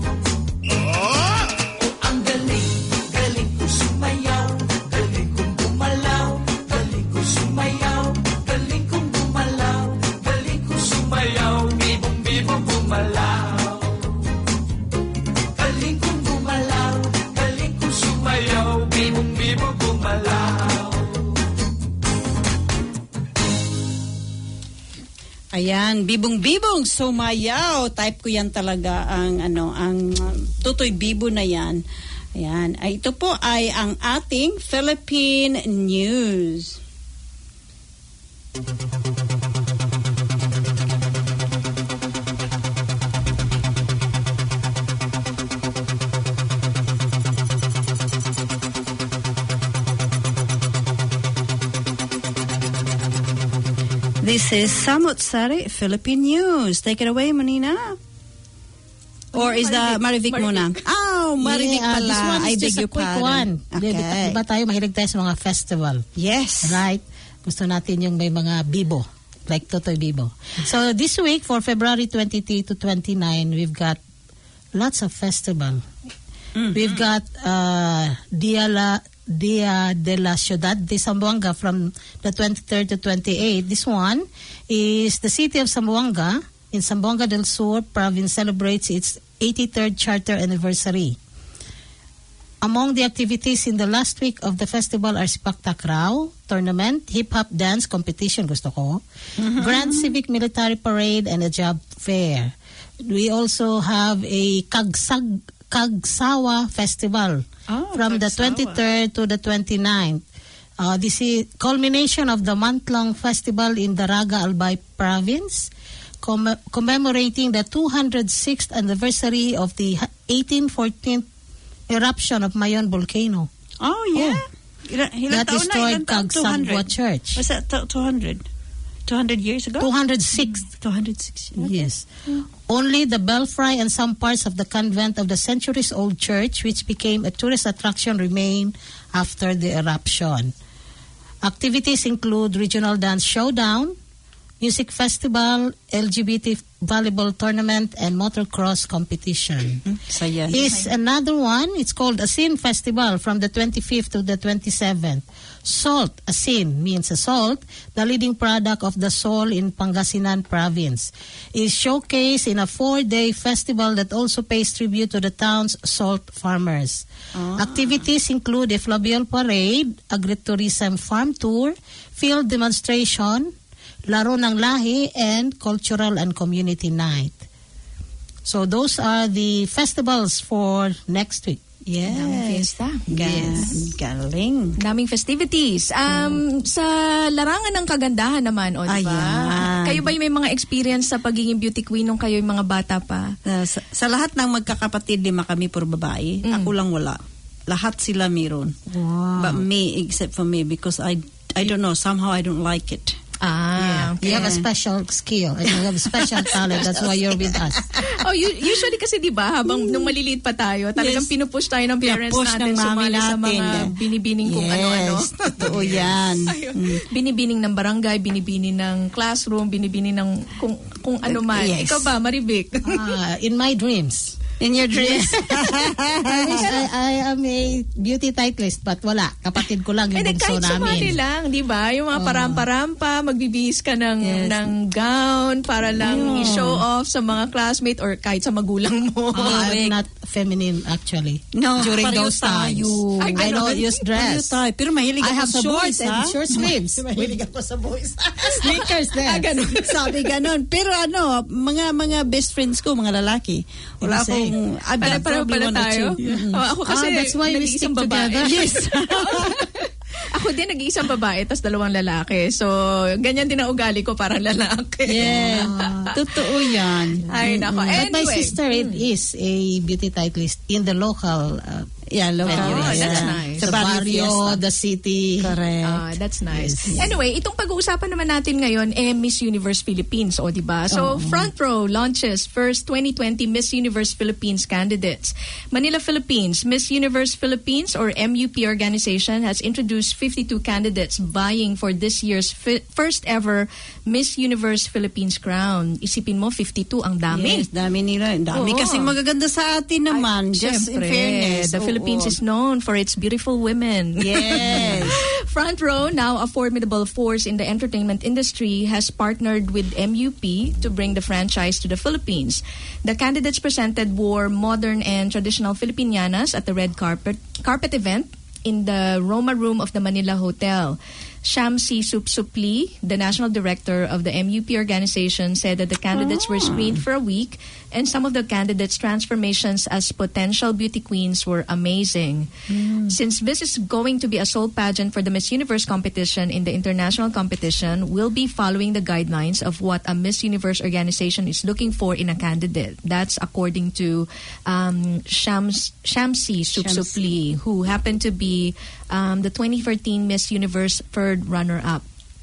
Ang galing, galing ko sumayaw, galing kong gumalaw, galing ko sumayaw, galing kong gumalaw, galing ko sumayaw, bibong-bibong gumalaw. Galing kong gumalaw, galing kong sumayaw, bibong-bibong gumalaw. Ayan, bibong-bibong sumayaw. Type ko yan talaga ang ano, ang um, Tutoy Bibo na yan. Ayan, ay ito po ay ang ating Philippine News. This is Samut Sari, Philippine News. Take it away, Manina. Or is the Marivic muna? Oh, Marivic Yeah, uh, pala. this one is I beg just a your quick pardon. one. Di- Okay. Diba tayo, mahilig tayo sa mga festival. Yes. Right? Gusto natin yung may mga bibo. Like Totoy Bibo. So this week, for February twenty-three to twenty-nine, we've got lots of festival. Mm-hmm. We've got uh, Dia, La, Dia de la Ciudad de Zamboanga from the twenty-third to twenty-eighth. This one is the city of Zamboanga in Zamboanga del Sur province celebrates its eighty-third charter anniversary. Among the activities in the last week of the festival are Sipak Takraw tournament, hip-hop dance competition, gusto ko, Grand Civic Military Parade, and a job fair. We also have a Kagsag, Kagsawa Festival Oh, from the Kagsawa. twenty-third to the twenty-ninth. Uh, this is culmination of the month-long festival in Daraga Albay province, comm- commemorating the two hundred sixth anniversary of the eighteen fourteen eruption of Mayon volcano. Oh, yeah. Ilan, ilan That taon na? destroyed Ilan taon? two hundred. Kagsagwa Church. Was that to- two hundred? two hundred years ago? two hundred six. two hundred six. Yes. Only the belfry and some parts of the convent of the centuries-old church, which became a tourist attraction, remain after the eruption. Activities include regional dance showdown, music festival, L G B T volleyball tournament, and motocross competition. Saya. Is another one. It's called Asin Festival from the twenty-fifth to the twenty-seventh. Salt, asin means a salt, the leading product of the Sol in Pangasinan province, is showcased in a four-day festival that also pays tribute to the town's salt farmers. Activities include a flabiol parade, agritourism farm tour, field demonstration, laro ng lahi, and cultural and community night. So those are the festivals for next week. Yes. Daming fiesta. Yes. Galing. Daming festivities. Um, Sa larangan ng kagandahan naman, o diba? Ayan. Kayo ba yung may mga experience sa pagiging beauty queen nung kayo yung mga bata pa? Uh, sa, sa lahat ng magkakapatid, lima kami puro babae. Ako lang wala. Lahat sila meron. Wow. But me, except for me, because I, I don't know, somehow I don't like it. Ah, You have a special skill and you have a special talent. That's why you're with us. Oh, u- usually kasi 'di ba, habang nung maliliit pa tayo, talagang Yes. pinupush tayo ng parents Pinupush natin ng mami sumali sa natin. mga binibining kung ano-ano. Yes, totoo yan. Ayun. Binibining ng barangay, binibining ng classroom, binibining ng kung kung ano man. Yes. Ikaw ba, Marivic? Ah, in my dreams. In your dreams. I wish I, I am a beauty titleist, but wala. Kapatid ko lang yung Eh, bunso kahit sumali namin. lang, di ba? Yung mga parampa-rampa, magbibihis ka ng, Yes. ng gown para lang i-show off sa mga classmate or kahit sa magulang mo. Ah, I'm not feminine actually. No, During pareho those times. tayo. I Ay, don't ganun. use Pareho dress. tayo. Pero mahilig I ako have sa shorts boys, and ha? short sleeves. Mahilig ako sa boys. Sneakers din. Ah, ganun. Sabi ganun. Pero ano, mga mga best friends ko, mga lalaki. Wala Same. yung I've got Pare-pareho probably pala one or tayo. two. Mm-mm. Oh, ako kasi Ah, that's why we stick nag-iisang babae. together. Yes. Ako din nag-iisang babae tas dalawang lalaki. So, ganyan din ang ugali ko, parang lalaki. Yeah. Totoo yan. Ay, nako. But my Anyway. sister it is a beauty titleist in the local uh, Yeah, local. Oh, yeah. that's nice. the Sa Barrio barrio, Fiesta. the city. Correct. Ah, that's nice. Anyway, itong pag-uusapan naman natin ngayon eh Miss Universe Philippines, o di ba? So, Front Row launches first twenty twenty Miss Universe Philippines candidates. Manila, Philippines, Miss Universe Philippines or M U P organization has introduced fifty-two candidates vying for this year's fi- first ever Miss Universe Philippines crown. Isipin mo, fifty-two, ang dami. Yes, dami nila. Dami Oo. kasing magaganda sa atin naman. Just in Siyempre, fairness. the Oo. Philippines is known for its beautiful women. Yes. Front Row, now a formidable force in the entertainment industry, has partnered with M U P to bring the franchise to the Philippines. The candidates presented wore modern and traditional Filipinianas at the red carpet carpet event in the Roma Room of the Manila Hotel. Shamsi Supsupli, the national director of the M U P organization, said that the candidates were screened for a week and some of the candidates' transformations as potential beauty queens were amazing. Since this is going to be a sole pageant for the Miss Universe competition in the international competition, we'll be following the guidelines of what a Miss Universe organization is looking for in a candidate. That's according to um, Shams, Shamsi Supsupli, who happened to be um, the twenty fourteen Miss Universe third runner-up.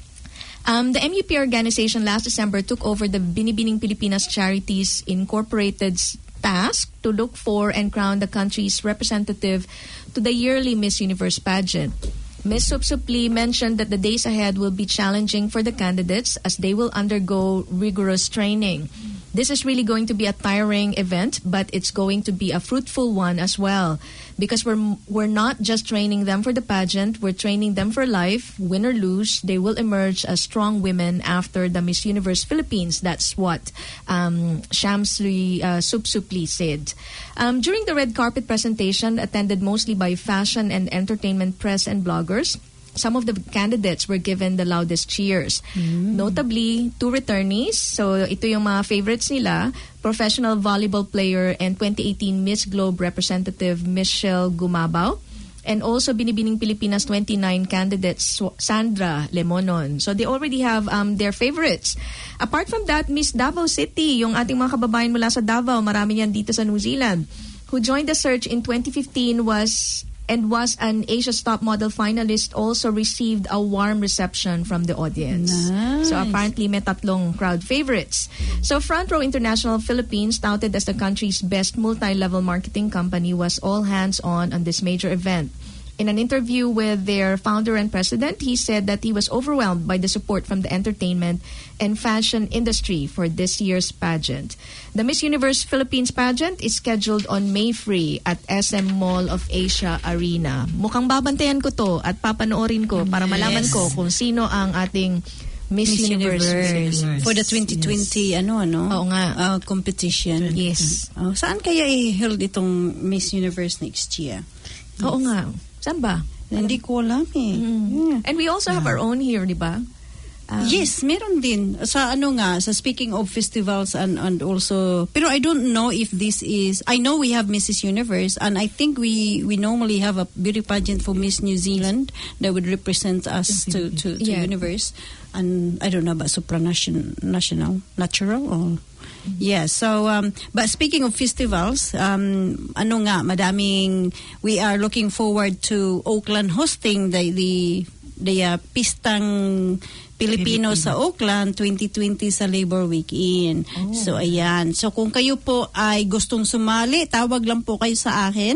Um, the M U P organization last December took over the Binibining Pilipinas Charities Incorporated's task to look for and crown the country's representative to the yearly Miss Universe pageant. Miz Supsupli mentioned that the days ahead will be challenging for the candidates as they will undergo rigorous training. This is really going to be a tiring event, but it's going to be a fruitful one as well. Because we're we're not just training them for the pageant, we're training them for life. Win or lose, they will emerge as strong women after the Miss Universe Philippines. That's what um, Shamsi uh, Supsupli said. Um, during the red carpet presentation, attended mostly by fashion and entertainment press and bloggers, some of the candidates were given the loudest cheers. Notably, two returnees. So, ito yung mga favorites nila. Professional volleyball player and twenty eighteen Miss Globe representative Michelle Gumabao. And also, Binibining Pilipinas twenty-nine candidate Sandra Lemonon. So, they already have um, their favorites. Apart from that, Miss Davao City, yung ating mga kababayan mula sa Davao, marami yan dito sa New Zealand, who joined the search in twenty fifteen was... and was an Asia's Top Model finalist, also received a warm reception from the audience. Nice. So apparently may tatlong crowd favorites. So Front Row International Philippines, touted as the country's best multi-level marketing company, was all hands on on this major event. In an interview with their founder and president, he said that he was overwhelmed by the support from the entertainment and fashion industry for this year's pageant. The Miss Universe Philippines pageant is scheduled on May three at S M Mall of Asia Arena. Mukhang babantayan ko to at papanoorin ko para malaman ko kung sino ang ating Miss, Miss Universe. Universe. For the twenty twenty, ano, ano? Oo nga. Uh, competition. Yes. Oh, saan kaya i-held itong Miss Universe next year? Oo nga. Saan ba? Hindi ko alam eh. Yeah. And we also have our own here, di ba? Um, Yes, meron din. Sa ano nga, sa speaking of festivals and and also, pero I don't know if this is, I know we have Missus Universe and I think we we normally have a beauty pageant for Miss New Zealand that would represent us to, to, to Yeah. Universe. And I don't know about supranational, national, natural or... Yeah, so um, but speaking of festivals, um, ano nga, madaming, we are looking forward to Oakland hosting the the the uh, Pistang Pilipino sa Oakland twenty twenty sa Labor Weekend. Oh. So ayan. So kung kayo po ay gustong sumali, tawag lang po kayo sa akin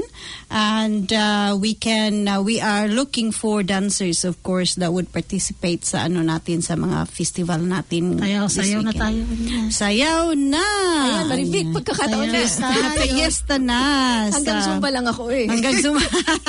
and uh, we can uh, we are looking for dancers of course that would participate sa ano natin sa mga festival natin. Sayaw, this sayaw na weekend. tayo. Sayaw na. Ayan, Marivik, pagkakataon na. Fiesta na. Hanggang Sa- Zumba lang ako eh. Hanggang Zumba.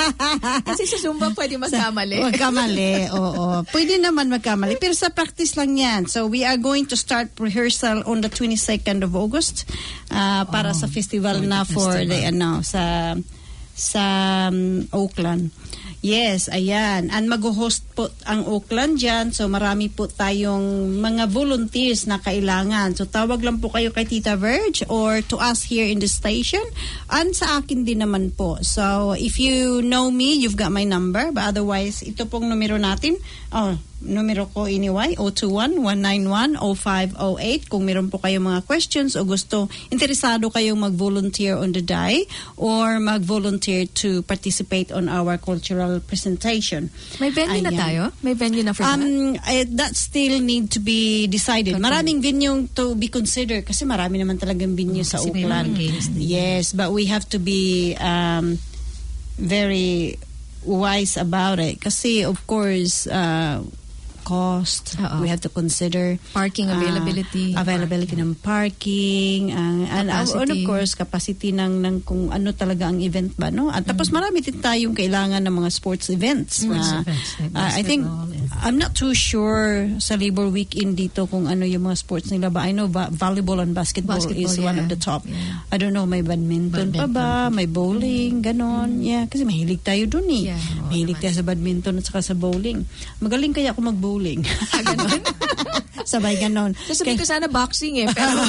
Kasi sa Zumba pwede magkamali. Magkamali, oo. Pwede naman magkamali. Pero sa practice lang yan. So we are going to start rehearsal on the twenty-second of August uh, para sa festival na for the ano sa sa um, Oakland. Yes, ayan. And mag-host po ang Oakland dyan. So marami po tayong mga volunteers na kailangan. So tawag lang po kayo kay Tita Verge or to us here in the station. And sa akin din naman po. So if you know me, you've got my number. But otherwise, ito pong numero natin. Oh, numero ko anyway, zero two one, one nine one, zero five zero eight. Kung meron po kayong mga questions o gusto, interesado kayong mag-volunteer on the day or mag-volunteer to participate on our cultural presentation. May venue na Ayan. tayo? May venue na for that? Um, eh, that still need to be decided. Okay. Maraming venue to be considered kasi marami naman talagang venue sa kasi may Oakland. mga games din. Yes, but we have to be um, very wise about it kasi of course uh, cost, Oo. we have to consider Parking uh, availability. availability ng parking, uh, and, uh, and of Capacity. course capacity ng ng kung ano talaga ang event ba, no? At tapos marami din tayong kailangan ng mga sports events. Sports na, events, like uh, I think basketball and- I'm not too sure sa Labor Weekend dito kung ano yung mga sports nila ba. I know ba, volleyball and basketball, Basketball, is one yeah. of the top. Yeah. I don't know, may badminton, pa ba? May bowling, ganon. Yeah, kasi mahilig tayo dun eh. Yeah. Mahilig tayo sa badminton at saka sa bowling. Magaling kaya ako mag-bowling. Ah, ganon? Sabay ganon. Kasi sabi ko sana boxing eh. Pero,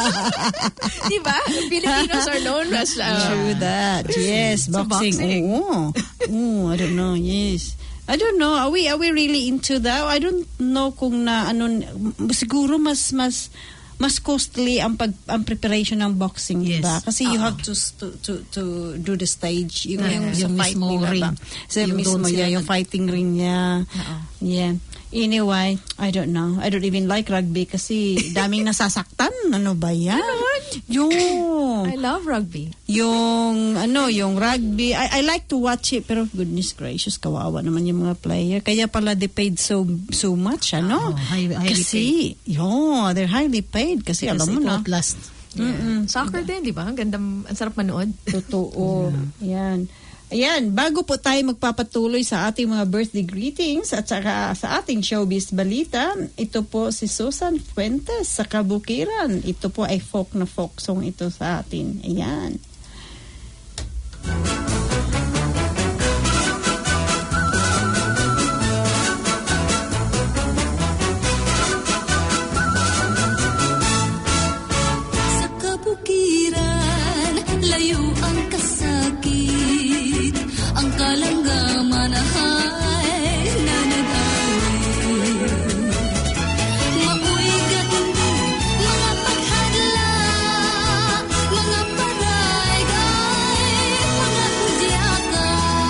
di ba? Filipinos are known as... Uh, True that. Yes, So, boxing. boxing. Oo. Oh, I don't know. Yes. I don't know. Are we are we really into that? I don't know kung na ano siguro mas mas mas costly ang pag ang preparation ng boxing, Yes. ba? Kasi you Oo. have to to to to do the stage yung, Yeah, yung, sa yung fight mismo nila ring. ba? Sa Yung mismo doon sila yeah, yung nag- fighting ring niya. Oo. Yeah. Anyway, I don't know. I don't even like rugby kasi daming nasasaktan. Ano ba yan? Yung I love rugby. yung ano, yung rugby. I, I like to watch it pero goodness gracious, kawawa naman yung mga player. Kaya pala they paid so so much, ano? Oo, high- highly kasi, yo, they're highly paid kasi alam Kasi mo it na. won't last. Mm-mm. Soccer din, di ba? Ang ganda, ang sarap manood. Totoo. Yan. Ayan, bago po tayo magpapatuloy sa ating mga birthday greetings at saka sa ating showbiz balita, ito po si Susan Fuentes sa Kabukiran. Ito po ay folk na folk song ito sa atin. Ayan. Sa kabukiran, layo ang kasakit. Ang kalanggaman ay nanagawin. Maoy gatindi, mga paghadla, mga paraygay, mga kudyaka.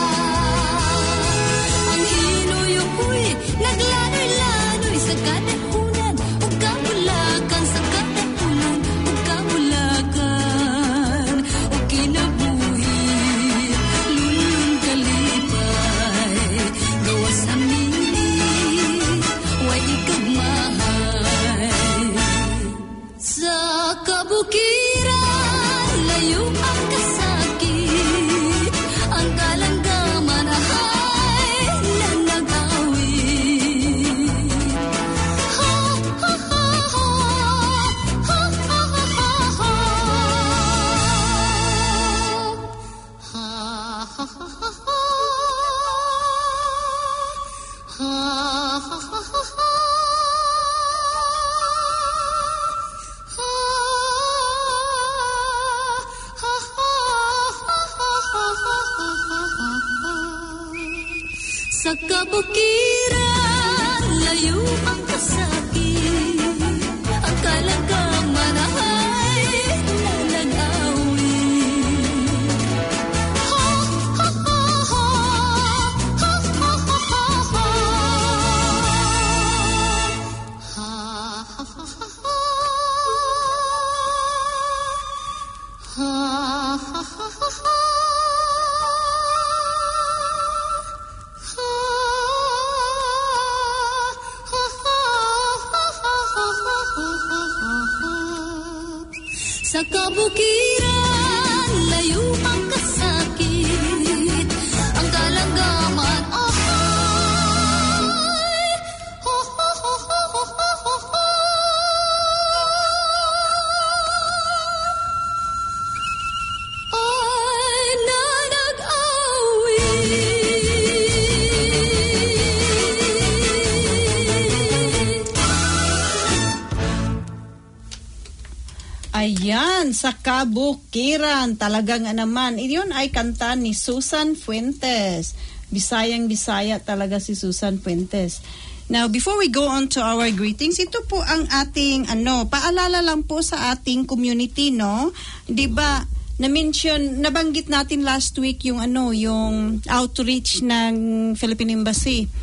Ang hinuyukoy, naglanoy-lanoy sa kadahunan, ug kamulakan sa kadahunan, ug kamulakan, ug kinabuhi, lulong kalipay, gawas amin, way ikagmahay. Sa kabukiran, layo ang kasakit, ang kalanggaman ay nanagawin. Ha, ha, ha, ha, ha, ha, ha, ha, ha. Ha, ha, ha, ha, ha. Ha, ha, ha, ha, ha. Sa kabukiran, layo ang kasakit, ang kalagaman ay nanagawin. Ha, ha, ha, ha, ha, ha, ha, ha, ha. Ha, ha, ha, ha, ha. Ha, ha, ha, ha, ha. Sa kabukiran, layo ang kasakit, ang kalanggaman ay ho, ho, ho, ho, ho, ho, ho, ho. Ay nanag-awin. Ayan, sa kabukiran. Talagang naman. Iyon ay kanta ni Susan Fuentes. Bisayang Bisaya talaga si Susan Fuentes. Now, before we go on to our greetings, ito po ang ating, ano, paalala lang po sa ating community, no? Diba, na-mention, nabanggit natin last week yung, ano, yung outreach ng Philippine Embassy.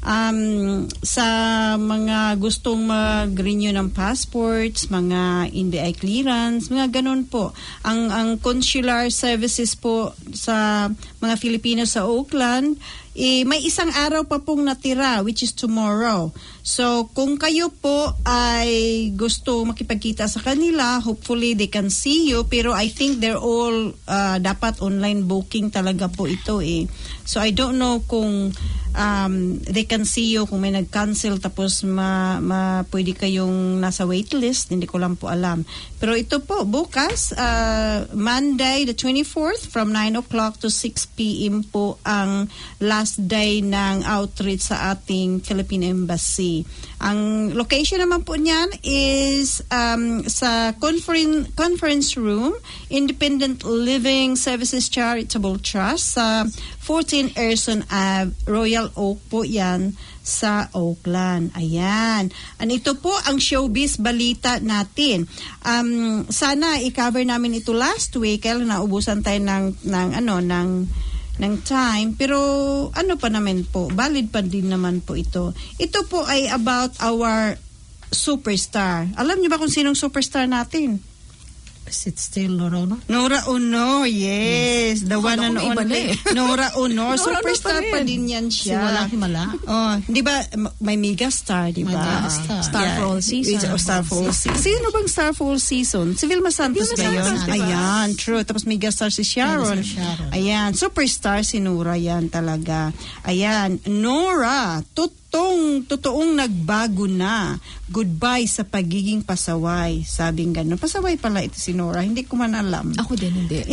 Um, sa mga gustong mag-renew ng passports, mga N B I clearance, mga ganun po. Ang ang consular services po sa mga Filipino sa Oakland, eh, may isang araw pa pong natira, which is tomorrow. So, kung kayo po ay gusto makipagkita sa kanila, hopefully they can see you, pero I think they're all uh, dapat online booking talaga po ito eh. So, I don't know kung um, they can see you kung may nag-cancel tapos ma, ma, pwede kayong nasa waitlist, hindi ko lang po alam. Pero ito po, bukas, uh, Monday the twenty-fourth from nine o'clock to six p.m. po ang last day ng outreach sa ating Philippine Embassy. Ang location naman po niyan is um, sa conference, conference room, Independent Living Services Charitable Trust sa fourteen Erson Ave, Royal Oak po yan sa Oakland. Ayan. And ito po ang showbiz balita natin. Um, sana i-cover namin ito last week kaya naubusan tayo ng, ng ano, ng ng time, pero ano pa naman po, valid pa din naman po ito. Ito po ay about our superstar. Alam niyo ba kung sinong superstar natin? Is it still Nora Honor? Nora Honor, yes. The one and only. Nora Honor. Superstar pa din yan siya. Si Walang Himala. Oh, di ba, may mega star, di ba? May mega star. Star for all season. Yeah, star for all season. Sino bang star for all season? Si Vilma Santos ba yun? Santos, diba? Ayan, true. Tapos mega star si Sharon. Mega star Sharon. Ayan, superstar si Nora yan talaga. Ayan, Nora, tut Totoong, totoong nagbago na. Goodbye sa pagiging pasaway. Sabing gano'n. Pasaway pala ito si Nora. Hindi ko man alam. Ako din, hindi.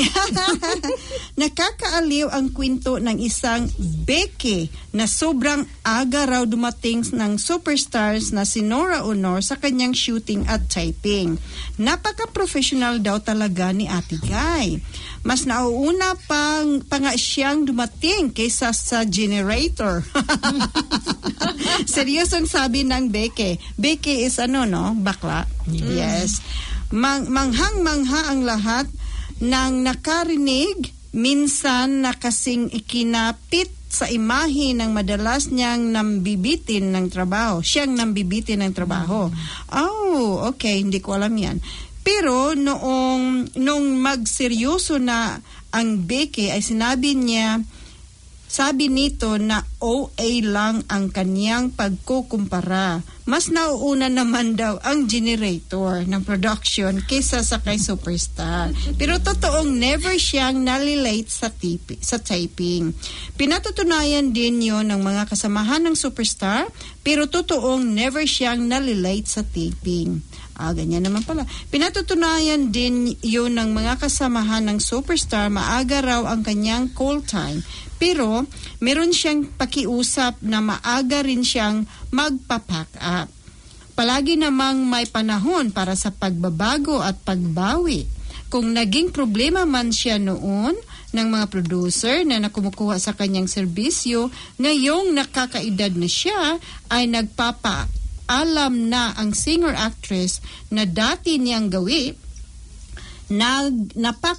Nakakaaliw ang kwento ng isang beke na sobrang aga raw dumating ng superstars na si Nora Honor sa kanyang shooting at typing. Napaka-professional daw talaga ni Ate Guy. Mas nauuna pang, pa nga siyang dumating kaysa sa generator. Seryosong sabi ng Beke. Beke is ano, no? Bakla. Mm. Yes. Mang, manghang-mangha ang lahat ng nakarinig, minsan na kasing ikinapit sa imahe ng madalas niyang nambibitin ng trabaho. Siyang nambibitin ng trabaho. Oh, okay. Hindi ko alam yan. Pero noong nung magseryoso na ang Beke ay sinabi niya, sabi nito na O A lang ang kanyang pagkukumpara. Mas nauuna naman daw ang generator ng production kaysa sa kay superstar. Pero totoong never siyang nalilate sa, tipi, sa typing. Pinatutunayan din yon ng mga kasamahan ng superstar, pero totoong never siyang nalilate sa taping. Ah, ganyan naman pala. Pinatutunayan din yun ng mga kasamahan ng superstar, maaga raw ang kanyang call time. Pero, meron siyang pakiusap na maaga rin siyang magpapack up. Palagi namang may panahon para sa pagbabago at pagbawi. Kung naging problema man siya noon ng mga producer na nakumukuha sa kanyang serbisyo, ngayong nakakaedad na siya ay nagpapa alam na ang singer-actress na dati niyang gawi, nag,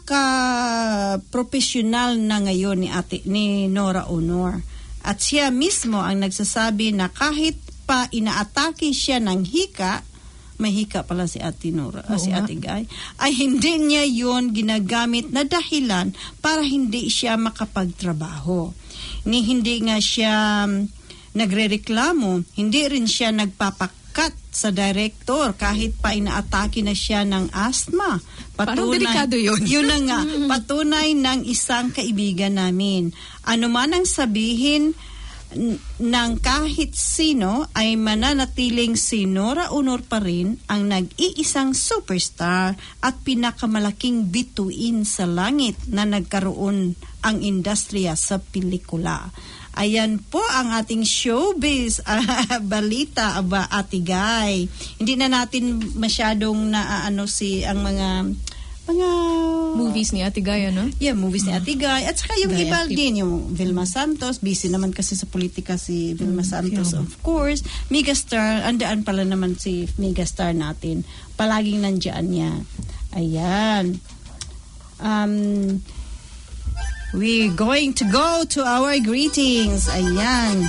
napaka-professional na ngayon ni, ate, ni Nora Honor. At siya mismo ang nagsasabi na kahit pa inaatake siya ng hika, may hika pala si Ate Nora, uh, si Ate Guy, ay hindi niya yon ginagamit na dahilan para hindi siya makapagtrabaho. Ni hindi nga siya nagrereklamo, hindi rin siya nagpapakat sa director kahit pa inaatake na siya ng asthma. Parang delikado yun. Yun na nga, patunay ng isang kaibigan namin. Ano man ang sabihin n- ng kahit sino ay mananatiling si Nora Honor pa rin ang nag-iisang superstar at pinakamalaking bituin sa langit na nagkaroon ang industriya sa pelikula. Ayan po ang ating showbiz uh, balita aba Ate Guy. Hindi na natin masyadong na ano si ang mga mga Movies ni Ate Guy, ano? Yeah, movies ni Ate Guy. At saka yung Guy iba active. din, yung Vilma Santos. Busy naman kasi sa politika si Vilma Santos, of course. Megastar, andaan pala naman si Megastar natin. Palaging nandyan niya. Ayan. Um, we're going to go to our greetings. Ayan.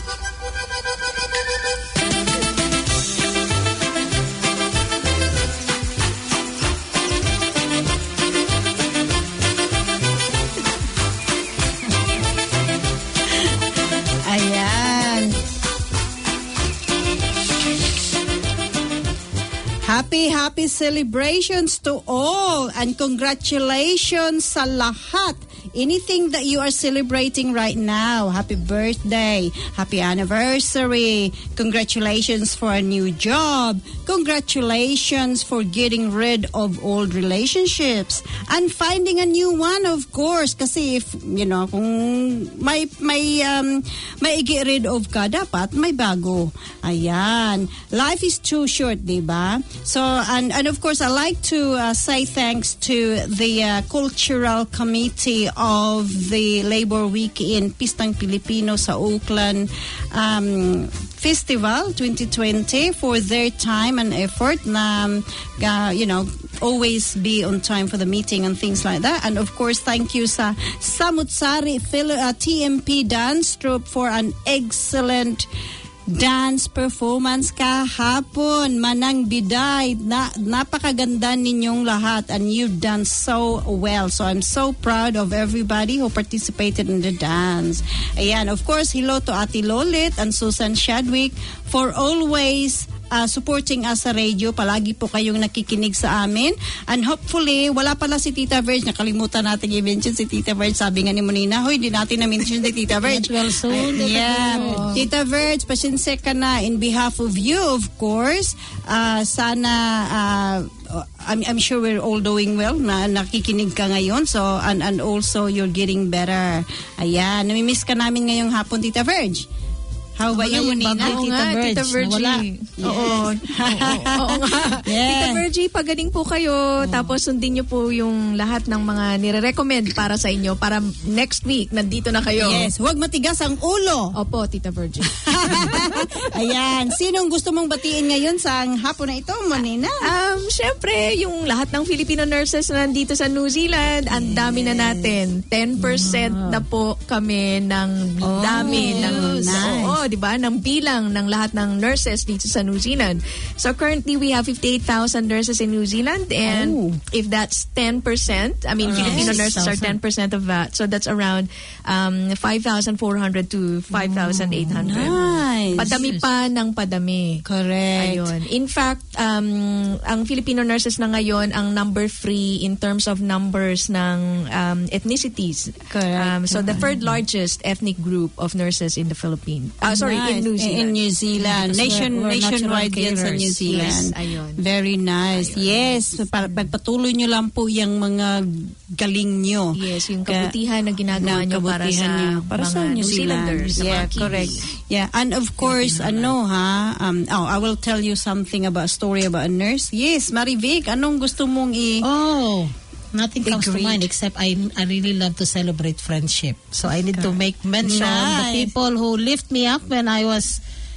Ayan. Happy, happy celebrations to all and congratulations sa lahat. Anything that you are celebrating right now, happy birthday, happy anniversary, congratulations for a new job, congratulations for getting rid of old relationships and finding a new one, of course. Kasi if, you know, kung may, may, um, may i-get rid of ka, dapat may bago. Ayan. Life is too short, diba? So, and, and of course, I like to uh, say thanks to the uh, Cultural Committee of the Labor Week in Pistang Pilipino sa Oakland um, Festival twenty twenty for their time and effort na, uh, you know, always be on time for the meeting and things like that. And of course, thank you sa Samutsari Phil- uh, T M P Dance Troupe for an excellent dance performance kahapon. Manang Biday, na, napakaganda ninyong lahat and you've done so well. So I'm so proud of everybody who participated in the dance. Ayan, of course, hello to Ate Lolit and Susan Shadwick for always Uh, supporting us sa radio. Palagi po kayong nakikinig sa amin. And hopefully, wala pala si Tita Verge. Nakalimutan natin i-mention si Tita Verge. Sabi nga ni Monina, hoy, hindi natin na-mention si Tita Verge. Well, soon, Ay, yeah. Verge. Tita Verge, pasensya ka na. In behalf of you, of course, uh, sana, uh, I'm, I'm sure we're all doing well na nakikinig ka ngayon. So, and, and also, you're getting better. Ayan. Namimiss ka namin ngayong hapon, Tita Verge. How about you, Monina? Oo Tita nga, Verge, Tita Virgie. nawala. Oo. Oo, oo nga. Yeah. Tita Virgie, pagaling po kayo. Tapos sundin niyo po yung lahat ng mga nire-recommend para sa inyo. Para next week, nandito na kayo. Yes, huwag matigas ang ulo. Opo, Tita Virgie. Ayan, sinong gusto mong batiin ngayon sa hapon na ito, Monina? Um, syempre, yung lahat ng Filipino nurses na nandito sa New Zealand, ang dami na natin. ten percent na po kami ng Oh, dami ng nice. oo, di ba? Ng bilang ng lahat ng nurses dito sa New Zealand. So currently we have fifty-eight thousand nurses in New Zealand, and Oh. if that's ten percent, I mean Alright. Filipino nurses are ten percent of that. So that's around um five thousand four hundred to five thousand eight hundred. Nice. Padami pa ng padami. Correct. Ayun. In fact, um, ang Filipino nurses na ngayon ang number three in terms of numbers ng um, ethnicities. Correct. Um, so the third largest ethnic group of nurses in the Philippines. Uh, sorry, Nice. in New Zealand. In New Zealand. Because Nation, we're- we're nationwide natural yan sa carers. New Zealand. Yes, ayun. Very nice. Yes, pa- pagpatuloy nyo lang po yung mga galing nyo. Yes, yung Ka- kabutihan na ginagawa na nyo para kabutihan sa, nyo para mga sa New New Zealanders. sa Yeah, mga Kiwis. correct. Yeah, and of course, ano ha, um, oh, I will tell you something about a story about a nurse. Yes, Marivic, anong gusto mong i- Oh, nothing comes to Agreed. mind except I I really love to celebrate friendship. So I need to make mention Nice. the people who lift me up when I was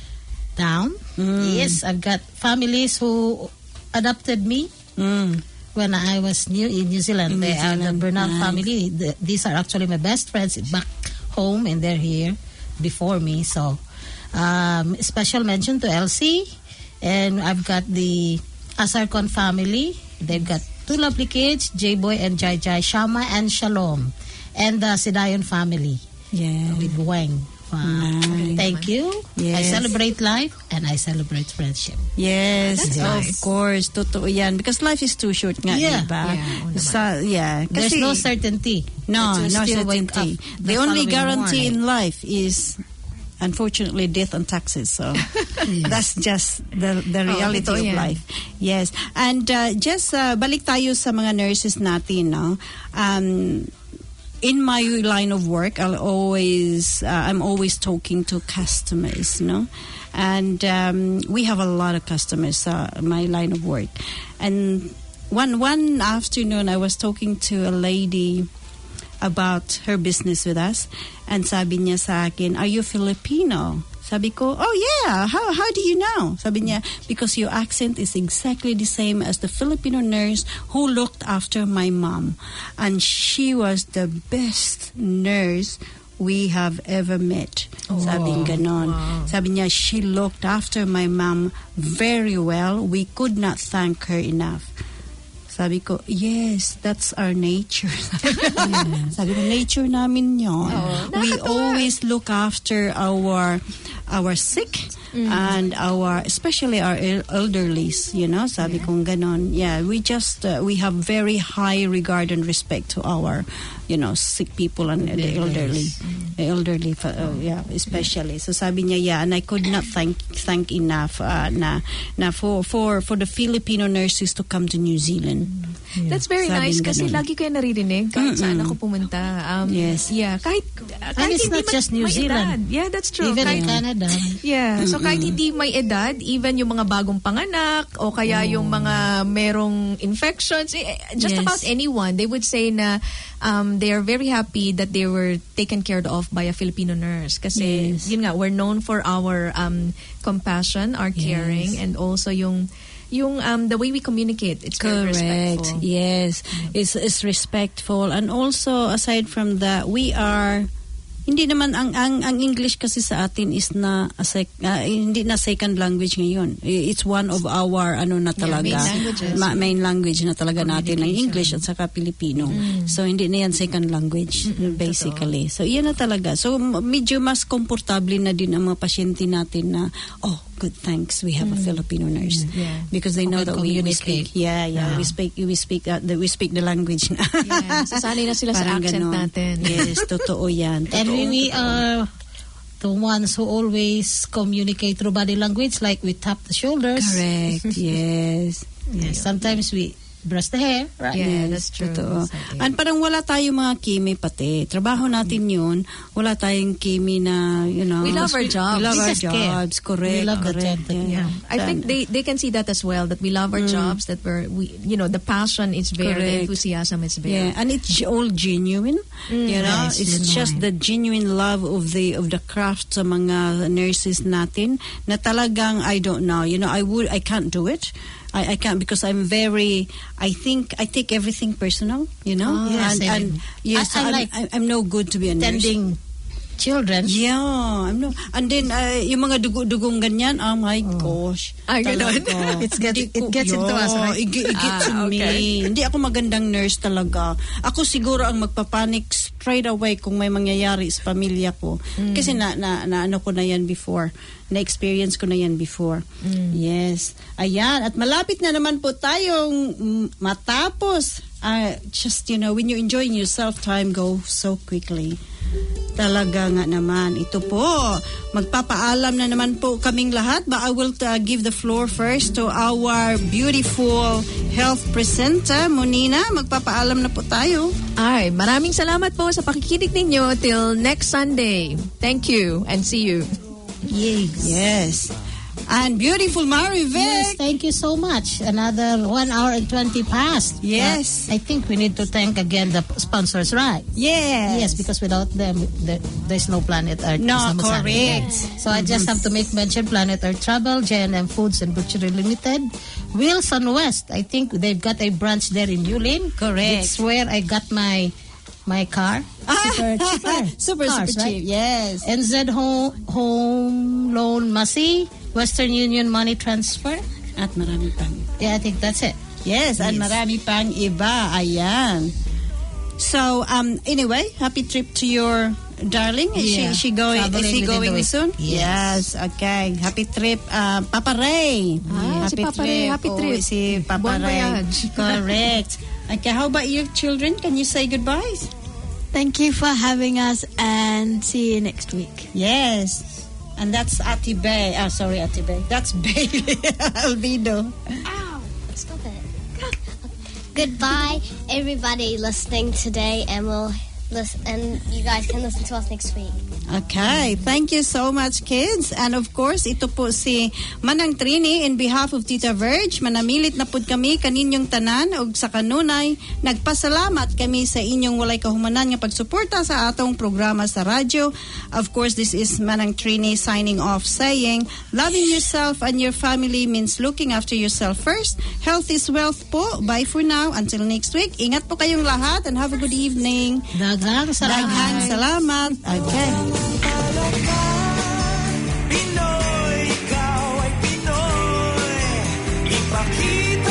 down. Mm. Yes, I've got families who adopted me Mm. when I was new in New Zealand. In New They are the Zealand, Bernal nice. family. The- these are actually my best friends back home, and they're here before me. So, um, special mention to Elsie, and I've got the Asarcon family. They've got two lovely kids, J-Boy and Jai Jai, Shama and Shalom, and the Sidayon family Yeah. with Wang. Wow. Nice. Thank you. I Yes. celebrate life and I celebrate friendship. Yes, That's of nice. course. Totoo yan. Because life is too short nga, Yeah. diba? Yeah, oo naman. Sa, yeah. There's Kasi, no certainty. No, that you'll no still wake certainty. up The the only following guarantee morning. in life is, unfortunately, death and taxes. So that's just the the Oh, reality totoo of yan. life. Yes. And uh, just uh, balik tayo sa mga nurses natin, no? Um, in my line of work, I'll always, uh, I'm always talking to customers, no? And um, we have a lot of customers, uh, my line of work. And one one afternoon, I was talking to a lady about her business with us. And sabi niya sa akin, "Are you Filipino?" Sabi ko, "Oh yeah, how how do you know?" Sabi niya, "Because your accent is exactly the same as the Filipino nurse who looked after my mom. And she was the best nurse we have ever met." Sabi ganon. Sabi niya, "She looked after my mom very well. We could not thank her enough." Sabi ko, "Yes, that's our nature." Sabi ko, nature namin yun. We always look after our our sick and our, especially our el- elderlies, you know. Sabi ko ganon. Yeah, we just, uh, we have very high regard and respect to our, you know, sick people and the elderly. The elderly, uh, yeah, especially. So sabi niya, yeah, and I could not thank thank enough uh, na na for for for the Filipino nurses to come to New Zealand. That's very Sabing nice kasi ganun. lagi ko yan naririnig kahit saan ako pumunta. Um, Yes. Yeah, kahit, kahit it's hindi not man just New may Zealand. edad. Yeah, that's true. Even kahit, in Canada. Yeah, so kahit hindi may edad, even yung mga bagong panganak o kaya yung mga merong infections, eh, just Yes. about anyone, they would say na um, they are very happy that they were taken care of by a Filipino nurse. Kasi, Yes. yun nga, we're known for our um, compassion, our caring, and also yung yung um, the way we communicate. It's very Correct. respectful. Yes, it's it's respectful, and also aside from that, we are. Hindi naman ang ang ang English kasi sa atin is na a sec, uh, hindi na second language ngayon. It's one of our ano na talaga main languages. Ma- main language na talaga natin ang English at saka Filipino. So hindi na yan second language basically. So yan na talaga. So m- medyo mas komportable na din ang mga pasyente natin na oh good thanks we have a Filipino nurse Yeah. because they know can that we, we communicate. speak yeah yeah we speak we speak uh, the, we speak the language na. Yeah, sasanay na sila sa Parang accent ganon. natin. Yes, totoo yan. And Totoo, we, we totoo. are the ones who always communicate through body language, like we tap the shoulders. Correct, yes. Yes, sometimes we brush the hair, right? Yeah, Yes, that's true. totoo. Exactly. And parang wala tayong mga kimi pati. Trabaho natin yun. Wala tayong kimi na, you know. We love our jobs. We love We our just care. jobs. Correct. We love the correct. job that we yeah. have. I think they, they can see that as well, that we love our jobs, that we're, we, you know, the passion is there, the Correct. enthusiasm is Yeah, there. and it's all genuine. You know, Yes, it's genuine. just the genuine love of the of the craft sa mga nurses natin na talagang I don't know. You know, I would I can't do it. I, I can't because I'm very. I think I take everything personal. You know, Oh, yes, and, I and do. yes, I- I I'm, like I'm, I'm no good to be a nurse. Tending children. Yeah, I'm no. And then uh, yung mga dugo-dugong ganyan, oh my gosh. Ah, ganun? Talaga. It's get- Hindi it ko- gets into us, right? It, it gets Ah, to me. okay. Hindi ako magandang nurse talaga. Ako siguro ang magpapanik straight away kung may mangyayari sa pamilya ko. Kasi na, na, na ano ko na yan before. Na-experience ko na yan before. Yes. Ayan. At malapit na naman po tayong mm, matapos. Uh, just, you know, when you're enjoying yourself, time goes so quickly. Talaga nga naman. Ito po, magpapaalam na naman po kaming lahat. But I will uh, give the floor first to our beautiful health presenter, Monina. Magpapaalam na po tayo. Ay, maraming salamat po sa pakikinig ninyo. Till next Sunday. Thank you and see you. Yes. Yes. And beautiful Marivic. Yes, thank you so much. Another one hour and twenty past. Yes. But I think we need to thank again the sponsors, right? Yes. Yes, because without them, there, there's no Planet Earth. No, Sama sa atin. correct. So I just have to make mention Planet Earth Travel, J and M Foods and Butchery Limited, Wilson West. I think they've got a branch there in Yulin. Correct. It's where I got my my car. Super cheaper. super, Cars, super right? cheap. Yes. N Z Home, Home Loan Masi, Western Union Money Transfer. At marami pang. Yeah, I think that's it. Yes, and Yes. marami pang iba. Ayan. So, um, anyway, happy trip to your darling. Is Yeah. she, she going? Traveling Is he within the going week. soon? Yes. Okay. Happy trip, uh, Papa Ray. Ah, si Papa Ray, happy Oh, trip. si Papa Bon Ray. voyage. Correct. Okay. How about your children? Can you say goodbyes? Thank you for having us and see you next week. Yes. And that's Ati Bay. Oh, sorry, Ati Bay. That's Bailey Albedo. Ow! Stop it. Goodbye, everybody listening today, and we'll listen, and you guys can listen to us next week. Okay, thank you so much, kids. And of course, ito po si Manang Trini in behalf of Tita Verge. Manamilit na pud kami kaninyong tanan og sa kanunay nagpasalamat kami sa inyong walay kahumanan nga pagsuporta sa atong programa sa radyo. Of course, this is Manang Trini signing off saying, loving yourself and your family means looking after yourself first. Health is wealth po. Bye for now. Until next week. Ingat po kayong lahat and have a good evening. Daghang salamat. Daghang salamat. Okay. Pinoy, ikaw ay Pinoy. Ipakita